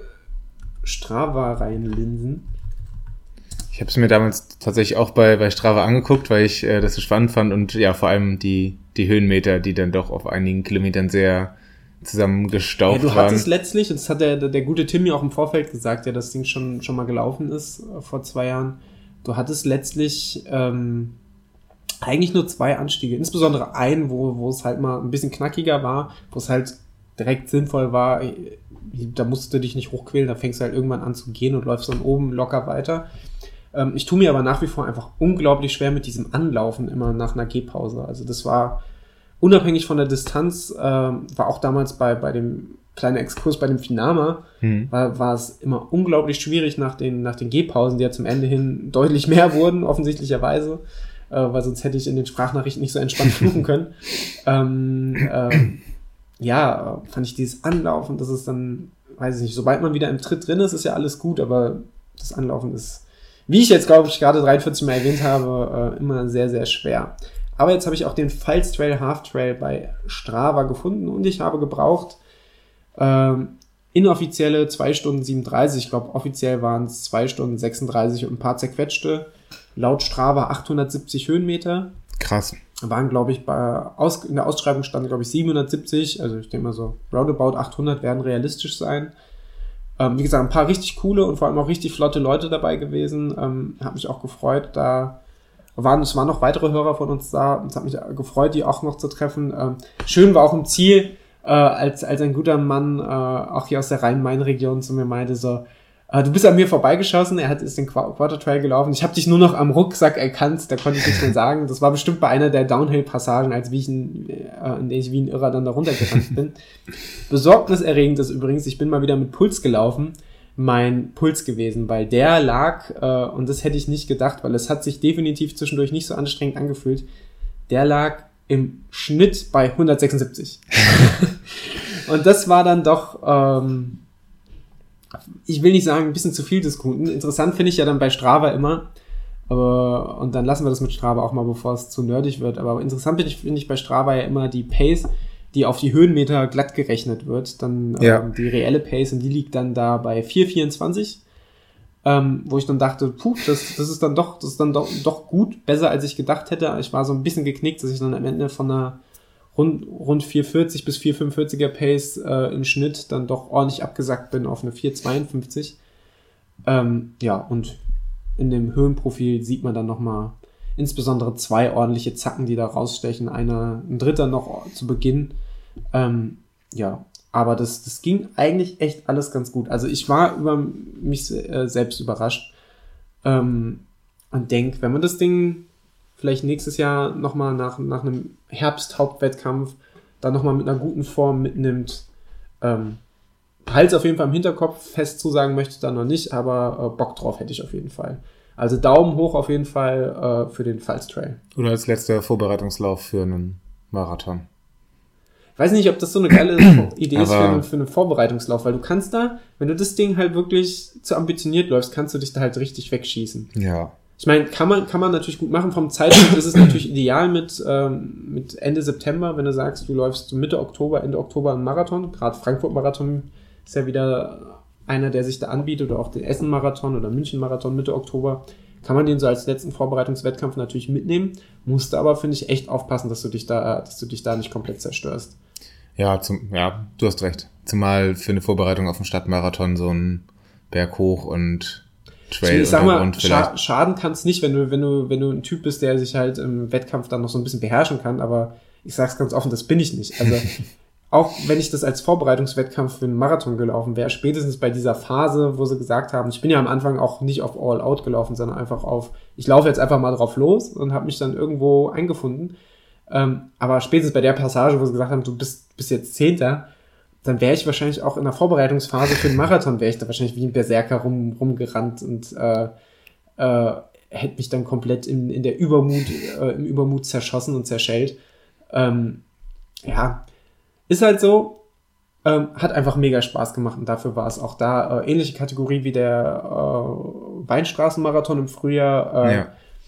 Strava reinlinsen. Ich habe es mir damals tatsächlich auch bei, bei Strava angeguckt, weil ich äh, das so spannend fand und ja, vor allem die, die Höhenmeter, die dann doch auf einigen Kilometern sehr zusammengestaucht waren. Ja, du hattest letztlich, und das hat der, der, der gute Timmy auch im Vorfeld gesagt, der das Ding schon, schon mal gelaufen ist äh, vor zwei Jahren, du hattest letztlich ähm, eigentlich nur zwei Anstiege, insbesondere einen, wo, wo es halt mal ein bisschen knackiger war, wo es halt direkt sinnvoll war, da musst du dich nicht hochquälen, da fängst du halt irgendwann an zu gehen und läufst dann oben locker weiter. Ähm, ich tue mir aber nach wie vor einfach unglaublich schwer mit diesem Anlaufen immer nach einer Gehpause. Also das war unabhängig von der Distanz, äh, war auch damals bei, bei dem kleinen Exkurs bei dem Finama, hm. war, war es immer unglaublich schwierig nach den, nach den Gehpausen, die ja zum Ende hin deutlich mehr wurden, offensichtlicherweise, äh, weil sonst hätte ich in den Sprachnachrichten nicht so entspannt fluchen können. ähm, äh, ja, fand ich dieses Anlaufen, das ist dann, weiß ich nicht, sobald man wieder im Tritt drin ist, ist ja alles gut, aber das Anlaufen ist, wie ich jetzt, glaube ich, gerade dreiundvierzig Mal erwähnt habe, äh, immer sehr, sehr schwer. Aber jetzt habe ich auch den Pfalz Trail Half Trail bei Strava gefunden und ich habe gebraucht ähm, inoffizielle zwei Stunden siebenunddreißig, ich glaube offiziell waren es zwei Stunden sechsunddreißig und ein paar zerquetschte, laut Strava achthundertsiebzig Höhenmeter. Krass. Waren, glaube ich, bei Aus, in der Ausschreibung stand, glaube ich, siebenhundertsiebzig, also ich denke mal so, roundabout achthundert werden realistisch sein. Ähm, wie gesagt, ein paar richtig coole und vor allem auch richtig flotte Leute dabei gewesen. Ähm, hat mich auch gefreut, da waren, es waren noch weitere Hörer von uns da. Es hat mich gefreut, die auch noch zu treffen. Ähm, schön war auch im Ziel, äh, als, als ein guter Mann, äh, auch hier aus der Rhein-Main-Region zu mir meinte so, äh, du bist an mir vorbeigeschossen, er hat ist den Qu- Quarter Trail gelaufen. Ich habe dich nur noch am Rucksack erkannt, da konnte ich nichts mehr sagen. Das war bestimmt bei einer der Downhill-Passagen, als wie ich in, äh, in der ich wie ein Irrer dann da runtergerannt bin. Besorgniserregend ist übrigens, ich bin mal wieder mit Puls gelaufen. Mein Puls gewesen, weil der lag, äh, und das hätte ich nicht gedacht, weil es hat sich definitiv zwischendurch nicht so anstrengend angefühlt, der lag im Schnitt bei hundertsechsundsiebzig. Und das war dann doch, ähm, ich will nicht sagen, ein bisschen zu viel des Guten. Interessant finde ich ja dann bei Strava immer, aber, und dann lassen wir das mit Strava auch mal, bevor es zu nerdig wird, aber interessant finde ich, finde ich bei Strava ja immer die Pace, die auf die Höhenmeter glatt gerechnet wird, dann ja. ähm, die reelle Pace, und die liegt dann da bei vier vierundzwanzig, ähm, wo ich dann dachte, puh, das, das ist dann doch, das ist dann doch, doch gut, besser als ich gedacht hätte. Ich war so ein bisschen geknickt, dass ich dann am Ende von einer rund, rund vier vierzig bis vier fünfundvierziger Pace äh, im Schnitt dann doch ordentlich abgesackt bin auf eine vier zweiundfünfzig. Ähm, ja, und in dem Höhenprofil sieht man dann nochmal insbesondere zwei ordentliche Zacken, die da rausstechen. Einer, ein dritter noch zu Beginn. Ähm, ja, aber das, das ging eigentlich echt alles ganz gut. Also ich war über mich äh, selbst überrascht ähm, und denke, wenn man das Ding vielleicht nächstes Jahr nochmal nach, nach einem Herbst-Hauptwettkampf dann nochmal mit einer guten Form mitnimmt, ähm, halt auf jeden Fall im Hinterkopf, fest zusagen möchte ich dann noch nicht, aber äh, Bock drauf hätte ich auf jeden Fall. Also Daumen hoch auf jeden Fall äh, für den Pfalz Trail. Oder als letzter Vorbereitungslauf für einen Marathon. Ich weiß nicht, ob das so eine geile Idee ist für, eine, für einen Vorbereitungslauf, weil du kannst da, wenn du das Ding halt wirklich zu ambitioniert läufst, kannst du dich da halt richtig wegschießen. Ja. Ich meine, kann man, kann man natürlich gut machen. Vom Zeitpunkt ist es natürlich ideal mit, ähm, mit Ende September, wenn du sagst, du läufst Mitte Oktober, Ende Oktober einen Marathon. Gerade Frankfurt-Marathon ist ja wieder einer, der sich da anbietet, oder auch den Essen-Marathon oder München-Marathon Mitte Oktober. Kann man den so als letzten Vorbereitungswettkampf natürlich mitnehmen. Musst aber, finde ich, echt aufpassen, dass du dich da, dass du dich da nicht komplett zerstörst. Ja, zum, ja, du hast recht. Zumal für eine Vorbereitung auf den Stadtmarathon so ein Berg hoch und Trail ich sag mal, und vielleicht. Schaden kann es nicht, wenn du, wenn du, wenn du ein Typ bist, der sich halt im Wettkampf dann noch so ein bisschen beherrschen kann, aber ich sag's ganz offen, das bin ich nicht. Also, auch wenn ich das als Vorbereitungswettkampf für einen Marathon gelaufen wäre, spätestens bei dieser Phase, wo sie gesagt haben, ich bin ja am Anfang auch nicht auf All Out gelaufen, sondern einfach auf, ich laufe jetzt einfach mal drauf los und habe mich dann irgendwo eingefunden. Ähm, aber spätestens bei der Passage, wo sie gesagt haben, du bist, bist jetzt Zehnter, dann wäre ich wahrscheinlich auch in der Vorbereitungsphase für den Marathon, wäre ich da wahrscheinlich wie ein Berserker rum, rumgerannt und äh, äh, hätte mich dann komplett in, in der Übermut, äh, im Übermut zerschossen und zerschellt. Ähm, ja, ist halt so, ähm, hat einfach mega Spaß gemacht und dafür war es auch da. Äh, ähnliche Kategorie wie der äh, Weinstraßenmarathon im Frühjahr. Äh, Ja.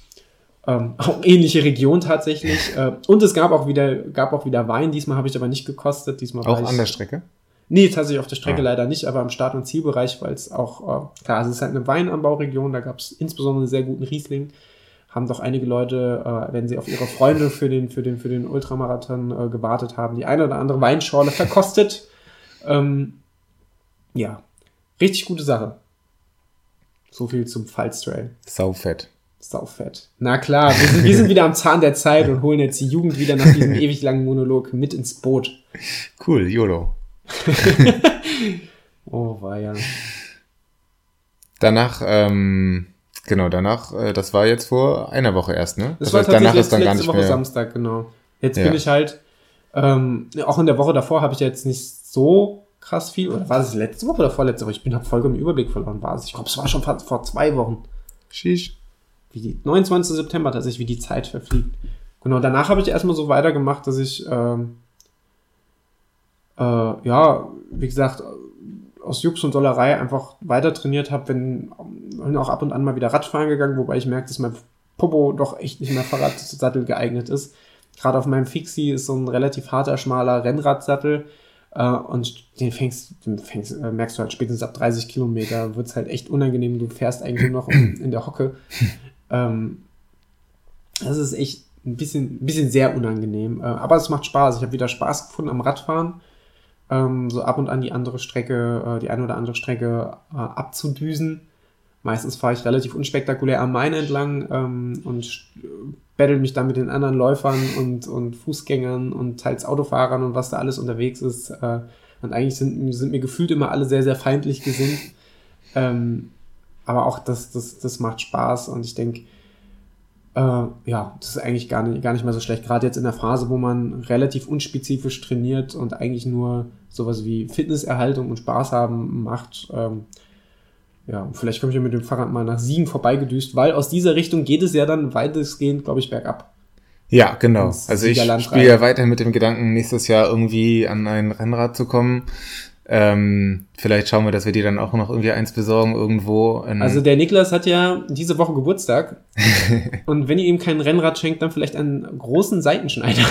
Ähm, auch ähnliche Region tatsächlich. Äh, und es gab auch wieder, gab auch wieder Wein. Diesmal habe ich aber nicht gekostet. Diesmal war Auch ich, an der Strecke? Nee, tatsächlich auf der Strecke Ah. leider nicht, aber am Start- und Zielbereich, weil es auch, äh, klar, es ist halt eine Weinanbauregion, da gab es insbesondere einen sehr guten Riesling. Haben doch einige Leute, äh, wenn sie auf ihre Freunde für den, für den, für den Ultramarathon äh, gewartet haben, die eine oder andere Weinschorle verkostet. Ähm, ja, richtig gute Sache. So viel zum Pfalz Trail. Saufett. Saufett. Na klar, wir sind, wir sind wieder am Zahn der Zeit und holen jetzt die Jugend wieder nach diesem ewig langen Monolog mit ins Boot. Cool, YOLO. Oh, war ja. Danach, ähm, genau, danach, äh, das war jetzt vor einer Woche erst, ne? Das, Das war heißt, tatsächlich danach ist dann letzte gar nicht Woche mehr. Samstag, genau. Jetzt Ja. bin ich halt, ähm, auch in der Woche davor habe ich jetzt nicht so krass viel, oder war es letzte Woche oder vorletzte Woche? Ich bin, habe vollkommen den Überblick verloren, war es. Ich glaube, es war schon fast vor zwei Wochen. Sheesh. Wie die, neunundzwanzigsten September tatsächlich, wie die Zeit verfliegt. Genau, danach habe ich erstmal so weitergemacht, dass ich, ähm, äh, ja, wie gesagt, aus Jux und Dollerei einfach weiter trainiert habe, bin, bin auch ab und an mal wieder Radfahren gegangen, wobei ich merke, dass mein Popo doch echt nicht mehr Fahrradsattel geeignet ist. Gerade auf meinem Fixie ist so ein relativ harter, schmaler Rennradsattel äh, und den fängst, den fängst, äh, merkst du halt spätestens ab dreißig Kilometer, wird es halt echt unangenehm, du fährst eigentlich nur noch in der Hocke. Ähm, das ist echt ein bisschen, ein bisschen sehr unangenehm, äh, aber es macht Spaß. Ich habe wieder Spaß gefunden am Radfahren, ähm, so ab und an die andere Strecke, äh, die eine oder andere Strecke äh, abzudüsen. Meistens fahre ich relativ unspektakulär am Main entlang ähm, und äh, battle mich dann mit den anderen Läufern und, und Fußgängern und teils Autofahrern und was da alles unterwegs ist. Äh, und eigentlich sind, sind mir gefühlt immer alle sehr, sehr feindlich gesinnt. Ähm, aber auch das, das, das macht Spaß und ich denke, äh, ja, das ist eigentlich gar nicht, gar nicht mal so schlecht. Gerade jetzt in der Phase, wo man relativ unspezifisch trainiert und eigentlich nur sowas wie Fitnesserhaltung und Spaß haben macht. Ähm, ja, vielleicht komme ich ja mit dem Fahrrad mal nach Siegen vorbeigedüst, weil aus dieser Richtung geht es ja dann weitestgehend, glaube ich, bergab. Ja, genau. Ins Also ich Siegerland spiele rein. ja weiter mit dem Gedanken, nächstes Jahr irgendwie an ein Rennrad zu kommen. Ähm, vielleicht schauen wir, dass wir die dann auch noch irgendwie eins besorgen irgendwo. In Also der Niklas hat ja diese Woche Geburtstag und wenn ihr ihm kein Rennrad schenkt, dann vielleicht einen großen Seitenschneider.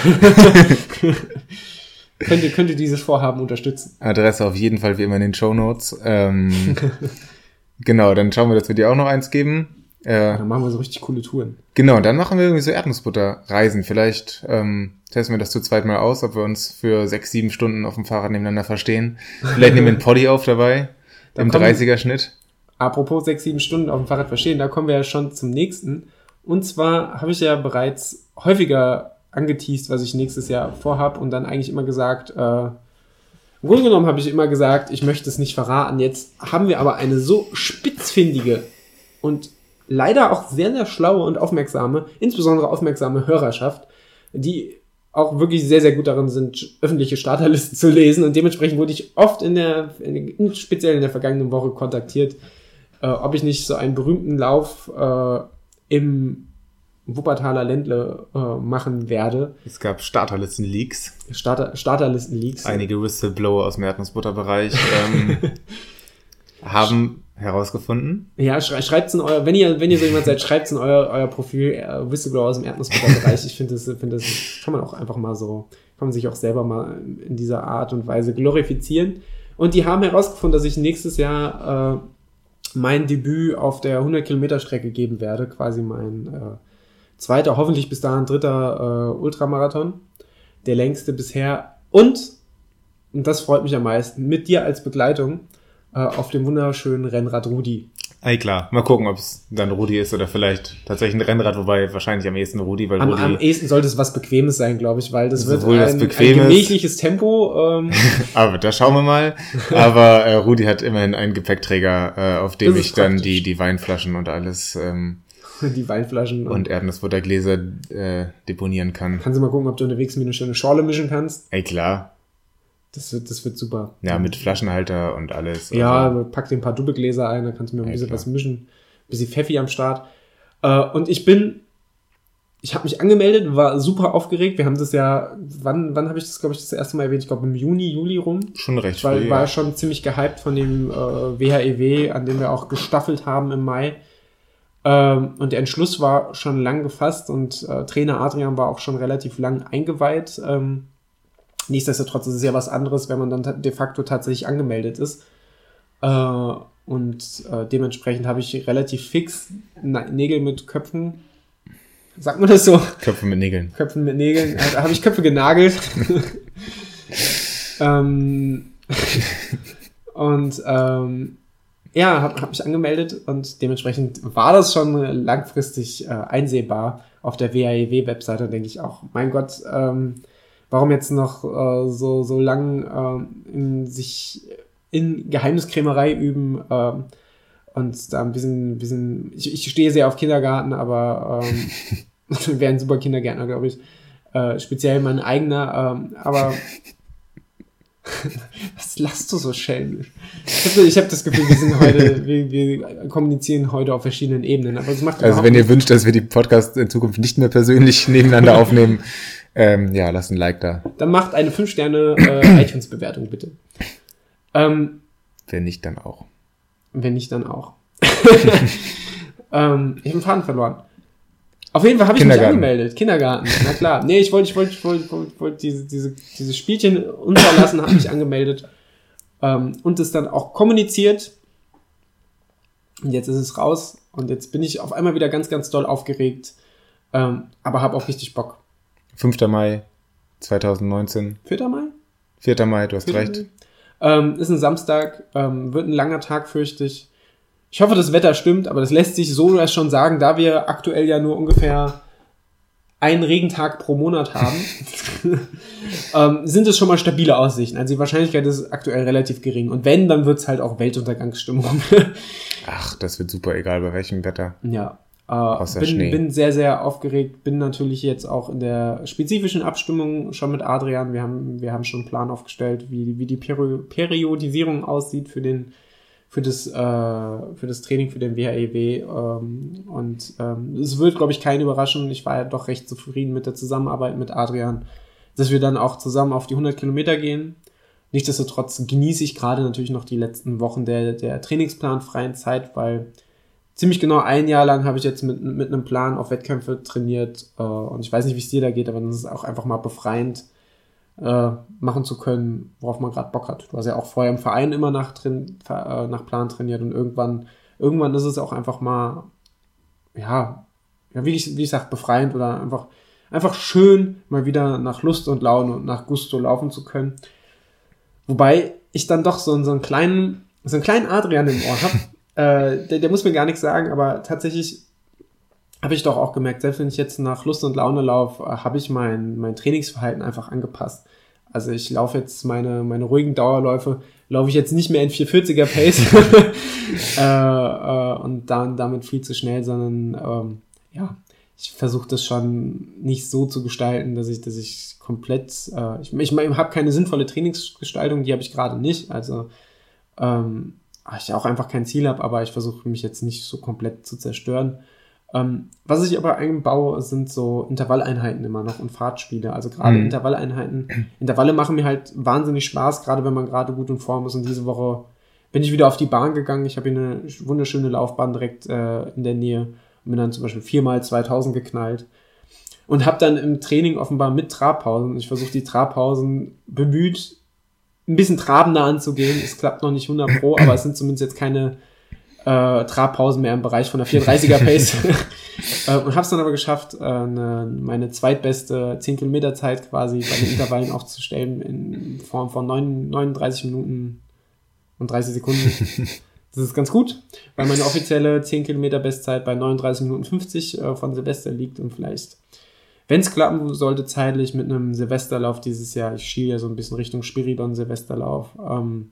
könnt, ihr, könnt ihr dieses Vorhaben unterstützen. Adresse auf jeden Fall wie immer in den Shownotes. Ähm, genau, dann schauen wir, dass wir dir auch noch eins geben. Äh, Dann machen wir so richtig coole Touren. genau, dann machen wir irgendwie so Erdnussbutter-Reisen. Vielleicht ähm, testen wir das zu zweit mal aus, ob wir uns für sechs, sieben Stunden auf dem Fahrrad nebeneinander verstehen. Vielleicht nehmen wir einen Poddy auf dabei, Da im kommen- dreißiger-Schnitt. Apropos sechs, sieben Stunden auf dem Fahrrad verstehen, da kommen wir ja schon zum nächsten. Und zwar habe ich ja bereits häufiger angeteast, was ich nächstes Jahr vorhab und dann eigentlich immer gesagt, äh, im Grunde genommen habe ich immer gesagt, ich möchte es nicht verraten. Jetzt haben wir aber eine so spitzfindige und leider auch sehr, sehr schlaue und aufmerksame, insbesondere aufmerksame Hörerschaft, die auch wirklich sehr, sehr gut darin sind, öffentliche Starterlisten zu lesen. Und dementsprechend wurde ich oft in der, in, speziell in der vergangenen Woche kontaktiert, äh, ob ich nicht so einen berühmten Lauf äh, im Wuppertaler Ländle äh, machen werde. Es gab Starterlisten-Leaks. Starter, Starterlisten-Leaks. Einige Whistleblower aus dem Erdnussbutterbereich ähm, haben herausgefunden. Ja, schrei, schreibt's in euer, wenn ihr, wenn ihr so jemand seid, schreibt's in euer, euer Profil, äh, Whistleblower aus dem Erdnussbutterbereich. Ich finde das, finde das kann man auch einfach mal so, kann man sich auch selber mal in dieser Art und Weise glorifizieren. Und die haben herausgefunden, dass ich nächstes Jahr äh, mein Debüt auf der hundert Kilometer Strecke geben werde, quasi mein äh, zweiter, hoffentlich bis dahin dritter äh, Ultramarathon, der längste bisher. Und, und das freut mich am meisten, mit dir als Begleitung äh, auf dem wunderschönen Rennrad Rudi. Ey, klar. Mal gucken, ob es dann Rudi ist oder vielleicht tatsächlich ein Rennrad, wobei wahrscheinlich am ehesten Rudi, weil Am, Rudi... am ehesten sollte es was Bequemes sein, glaube ich, weil das wird Sowohl ein, was ein Bequemes- gemächliches Tempo. Ähm, Aber da schauen wir mal. Aber äh, Rudi hat immerhin einen Gepäckträger, äh, auf dem Das ist ich dann praktisch. die, die Weinflaschen und alles ähm, die Weinflaschen. und Erdnussbuttergläser äh, deponieren kann. Kannst du mal gucken, ob du unterwegs mir eine schöne Schorle mischen kannst. Ey, klar. Das wird, das wird super. Ja, mit Flaschenhalter und alles. Ja, Also, pack dir ein paar Doppelgläser ein, da kannst du mir ein Ja, bisschen klar. was mischen. Ein bisschen Pfeffi am Start. Äh, und ich bin, ich habe mich angemeldet, war super aufgeregt. Wir haben das ja, wann, wann habe ich das, glaube ich, das erste Mal erwähnt? Ich glaube im Juni, Juli rum. schon recht Weil früh. war Ja. schon ziemlich gehypt von dem äh, W H E W, an dem wir auch gestaffelt haben im Mai. Ähm, und der Entschluss war schon lang gefasst und äh, Trainer Adrian war auch schon relativ lang eingeweiht. Ähm, nichtsdestotrotz ist es ja was anderes, wenn man dann ta- de facto tatsächlich angemeldet ist. Äh, und äh, dementsprechend habe ich relativ fix Na- Nägel mit Köpfen. Sagt man das so? Köpfe mit Nägeln. Köpfen mit Nägeln. Also, habe ich Köpfe genagelt. ähm, und ähm, ja, habe hab mich angemeldet und dementsprechend war das schon langfristig äh, einsehbar auf der W H E W-Webseite. Denke ich auch, mein Gott, ähm, warum jetzt noch äh, so, so lang ähm, in, sich in Geheimniskrämerei üben ähm, und da ein bisschen, bisschen ich, ich stehe sehr auf Kindergarten, aber ähm, wäre ein super Kindergärtner, glaube ich. Äh, speziell mein eigener, ähm, aber was lachst du so schelmisch? Ich habe ich hab das Gefühl, wir sind heute, wir, wir kommunizieren heute auf verschiedenen Ebenen, aber das macht Also überhaupt wenn ihr nichts. wünscht, dass wir die Podcasts in Zukunft nicht mehr persönlich nebeneinander aufnehmen, ähm, ja, lasst ein Like da. Dann macht eine fünf Sterne äh, iTunes-Bewertung, bitte. Ähm, Wenn nicht, dann auch. wenn nicht, dann auch. ähm, ich habe den Faden verloren. Auf jeden Fall habe ich mich Kindergarten. angemeldet. Kindergarten, na klar. Nee, ich wollte ich wollte, ich wollte, wollte, wollte diese, diese, diese Spielchen unterlassen, habe mich angemeldet ähm, und es dann auch kommuniziert. Und jetzt ist es raus und jetzt bin ich auf einmal wieder ganz, ganz doll aufgeregt, ähm, aber habe auch richtig Bock. fünfter Mai zweitausendneunzehn. vierter Mai? vierter Mai, du hast vierter recht. Mai? Ähm, ist ein Samstag, ähm, wird ein langer Tag, fürchte ich. Ich hoffe, das Wetter stimmt, aber das lässt sich so erst schon sagen, da wir aktuell ja nur ungefähr einen Regentag pro Monat haben, ähm, sind es schon mal stabile Aussichten. Also die Wahrscheinlichkeit ist aktuell relativ gering. Und wenn, dann wird's halt auch Weltuntergangsstimmung. Ach, das wird super, egal bei welchem Wetter. Ja. Äh, Außer bin, Schnee. bin sehr, sehr aufgeregt. Bin natürlich jetzt auch in der spezifischen Abstimmung schon mit Adrian. Wir haben, wir haben schon einen Plan aufgestellt, wie, wie die Peri- Periodisierung aussieht für den, für das, äh, für das Training für den W H E W. Ähm, und ähm, es wird, glaube ich, keinen überraschen. Ich war ja doch recht zufrieden mit der Zusammenarbeit mit Adrian, dass wir dann auch zusammen auf die hundert Kilometer gehen. Nichtsdestotrotz genieße ich gerade natürlich noch die letzten Wochen der, der trainingsplanfreien Zeit, weil ziemlich genau ein Jahr lang habe ich jetzt mit, mit einem Plan auf Wettkämpfe trainiert äh, und ich weiß nicht, wie es dir da geht, aber das ist auch einfach mal befreiend, äh, machen zu können, worauf man gerade Bock hat. Du hast ja auch vorher im Verein immer nach, Train, äh, nach Plan trainiert und irgendwann, irgendwann ist es auch einfach mal ja, ja, wie ich, wie ich sag, befreiend oder einfach, einfach schön, mal wieder nach Lust und Laune und nach Gusto laufen zu können. Wobei ich dann doch so, so einen kleinen, so einen kleinen Adrian im Ohr habe. äh, der, der muss mir gar nichts sagen, aber tatsächlich habe ich doch auch gemerkt, selbst wenn ich jetzt nach Lust und Laune laufe, äh, habe ich mein, mein Trainingsverhalten einfach angepasst. Also ich laufe jetzt meine, meine ruhigen Dauerläufe, laufe ich jetzt nicht mehr in vier vierziger Pace äh, äh, und dann damit viel zu schnell, sondern ähm, ja, ich versuche das schon nicht so zu gestalten, dass ich, dass ich komplett, äh, ich, ich habe keine sinnvolle Trainingsgestaltung, die habe ich gerade nicht, also ähm, ich auch einfach kein Ziel habe, aber ich versuche mich jetzt nicht so komplett zu zerstören. Ähm, was ich aber einbaue, sind so Intervalleinheiten immer noch und Fahrtspiele, also gerade mhm. Intervalleinheiten. Intervalle machen mir halt wahnsinnig Spaß, gerade wenn man gerade gut in Form ist, und diese Woche bin ich wieder auf die Bahn gegangen. Ich habe hier eine wunderschöne Laufbahn direkt äh, in der Nähe. Bin dann zum Beispiel viermal zweitausend geknallt und habe dann im Training offenbar mit Trabpausen, ich versuche die Trabpausen bemüht, ein bisschen trabender anzugehen. Es klappt noch nicht hundert Pro, aber es sind zumindest jetzt keine äh, Trabpausen mehr im Bereich von der vierunddreißiger Pace. äh, und habe es dann aber geschafft, äh, eine, meine zweitbeste zehn Kilometer Zeit quasi bei den Intervallen aufzustellen in Form von neun, neununddreißig Minuten und dreißig Sekunden. Das ist ganz gut, weil meine offizielle zehn Kilometer Bestzeit bei neununddreißig Minuten fünfzig äh, von Silvester liegt und vielleicht, wenn es klappen sollte, zeitlich mit einem Silvesterlauf dieses Jahr, ich schiele ja so ein bisschen Richtung Spiridon-Silvesterlauf, ähm,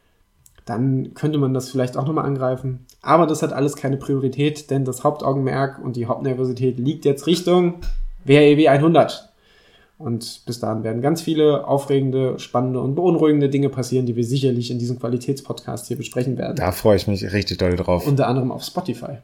dann könnte man das vielleicht auch nochmal angreifen. Aber das hat alles keine Priorität, denn das Hauptaugenmerk und die Hauptnervosität liegt jetzt Richtung W H E W hundert. Und bis dahin werden ganz viele aufregende, spannende und beunruhigende Dinge passieren, die wir sicherlich in diesem Qualitätspodcast hier besprechen werden. Da freue ich mich richtig doll drauf. Unter anderem auf Spotify.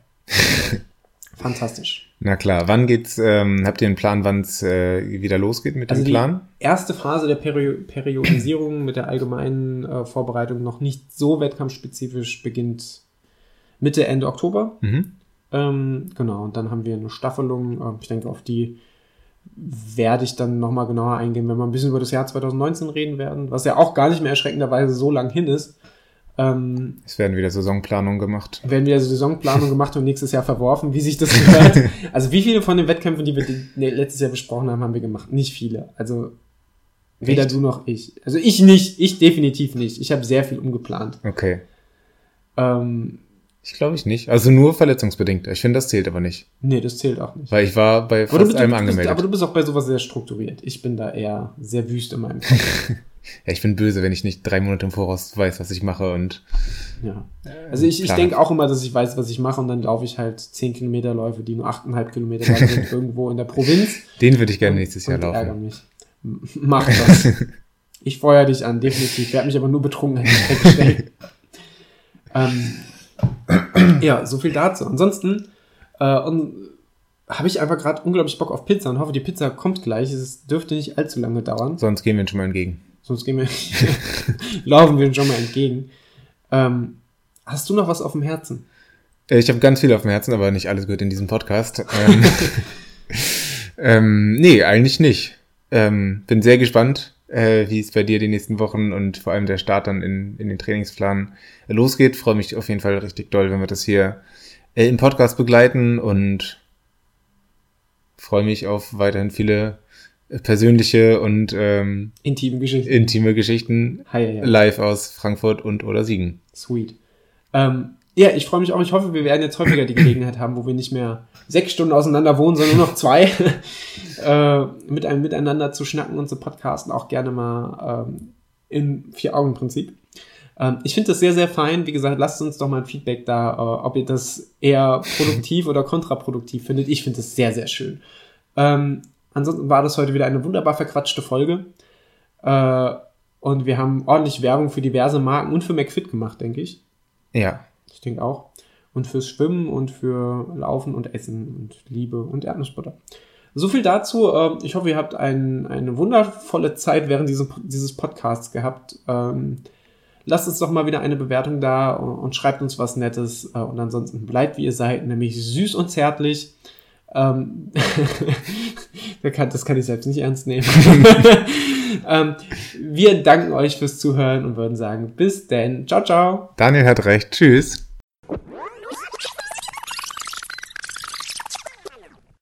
Fantastisch. Na klar, wann geht's, ähm, habt ihr einen Plan, wann es äh, wieder losgeht mit also dem Plan? Die erste Phase der Peri- Periodisierung mit der allgemeinen äh, Vorbereitung noch nicht so wettkampfspezifisch beginnt Mitte, Ende Oktober. Mhm. Ähm, genau, und dann haben wir eine Staffelung, äh, ich denke, auf die werde ich dann nochmal genauer eingehen, wenn wir ein bisschen über das Jahr zwanzig neunzehn reden werden, was ja auch gar nicht mehr erschreckenderweise so lang hin ist. Ähm, es werden wieder Saisonplanungen gemacht. Werden wieder Saisonplanungen gemacht und nächstes Jahr verworfen, wie sich das gehört. Also wie viele von den Wettkämpfen, die wir die, nee, letztes Jahr besprochen haben, haben wir gemacht? Nicht viele. Also weder Echt? Du noch ich. Also ich nicht, ich definitiv nicht. Ich habe sehr viel umgeplant. Okay. Ähm, Ich glaube ich nicht. Also nur verletzungsbedingt. Ich finde, das zählt aber nicht. Nee, das zählt auch nicht. Weil ich war bei fast du, du, allem du angemeldet. Bist, aber du bist auch bei sowas sehr strukturiert. Ich bin da eher sehr wüst in meinem Kopf. Ja, ich bin böse, wenn ich nicht drei Monate im Voraus weiß, was ich mache und ja. Also ich, ich denke auch immer, dass ich weiß, was ich mache, und dann laufe ich halt zehn Kilometer Läufe, die nur achteinhalb Kilometer lang sind, irgendwo in der Provinz. Den würde ich gerne und, nächstes Jahr und laufen. Ärgere mich. Mach das. Ich feuer dich an, definitiv. Ich werde mich aber nur betrunken an die Strecke stellen. ähm, ja, so viel dazu. Ansonsten äh, und habe ich einfach gerade unglaublich Bock auf Pizza und hoffe, die Pizza kommt gleich. Es dürfte nicht allzu lange dauern. Sonst gehen wir schon mal entgegen. Sonst gehen wir laufen wir schon mal entgegen. Ähm, hast du noch was auf dem Herzen? Ich habe ganz viel auf dem Herzen, aber nicht alles gehört in diesem Podcast. ähm, ähm, nee, eigentlich nicht. Ähm, bin sehr gespannt, äh, wie es bei dir die nächsten Wochen und vor allem der Start dann in, in den Trainingsplan losgeht. Freue mich auf jeden Fall richtig doll, wenn wir das hier äh, im Podcast begleiten, und freue mich auf weiterhin viele persönliche und ähm, intime Geschichten, intime Geschichten hi, hi, hi. live aus Frankfurt und oder Siegen. Sweet. Ähm, ja, ich freue mich auch. Ich hoffe, wir werden jetzt häufiger die Gelegenheit haben, wo wir nicht mehr sechs Stunden auseinander wohnen, sondern nur noch zwei, äh, mit einem miteinander zu schnacken und zu podcasten, auch gerne mal ähm, im Vier-Augen-Prinzip. Ähm, ich finde das sehr, sehr fein. Wie gesagt, lasst uns doch mal ein Feedback da, äh, ob ihr das eher produktiv oder kontraproduktiv findet. Ich finde das sehr, sehr schön. Ähm, ansonsten war das heute wieder eine wunderbar verquatschte Folge. Äh, und wir haben ordentlich Werbung für diverse Marken und für McFit gemacht, denke ich. Ja. Ich denke auch. Und fürs Schwimmen und für Laufen und Essen und Liebe und Erdnussbutter. So viel dazu. Äh, ich hoffe, ihr habt ein, eine wundervolle Zeit während diesem, dieses Podcasts gehabt. Ähm, Lasst uns doch mal wieder eine Bewertung da und schreibt uns was Nettes. Und ansonsten bleibt, wie ihr seid, nämlich süß und zärtlich. Ähm, das kann ich selbst nicht ernst nehmen. ähm, wir danken euch fürs Zuhören und würden sagen, bis denn. Ciao, ciao. Daniel hat recht. Tschüss.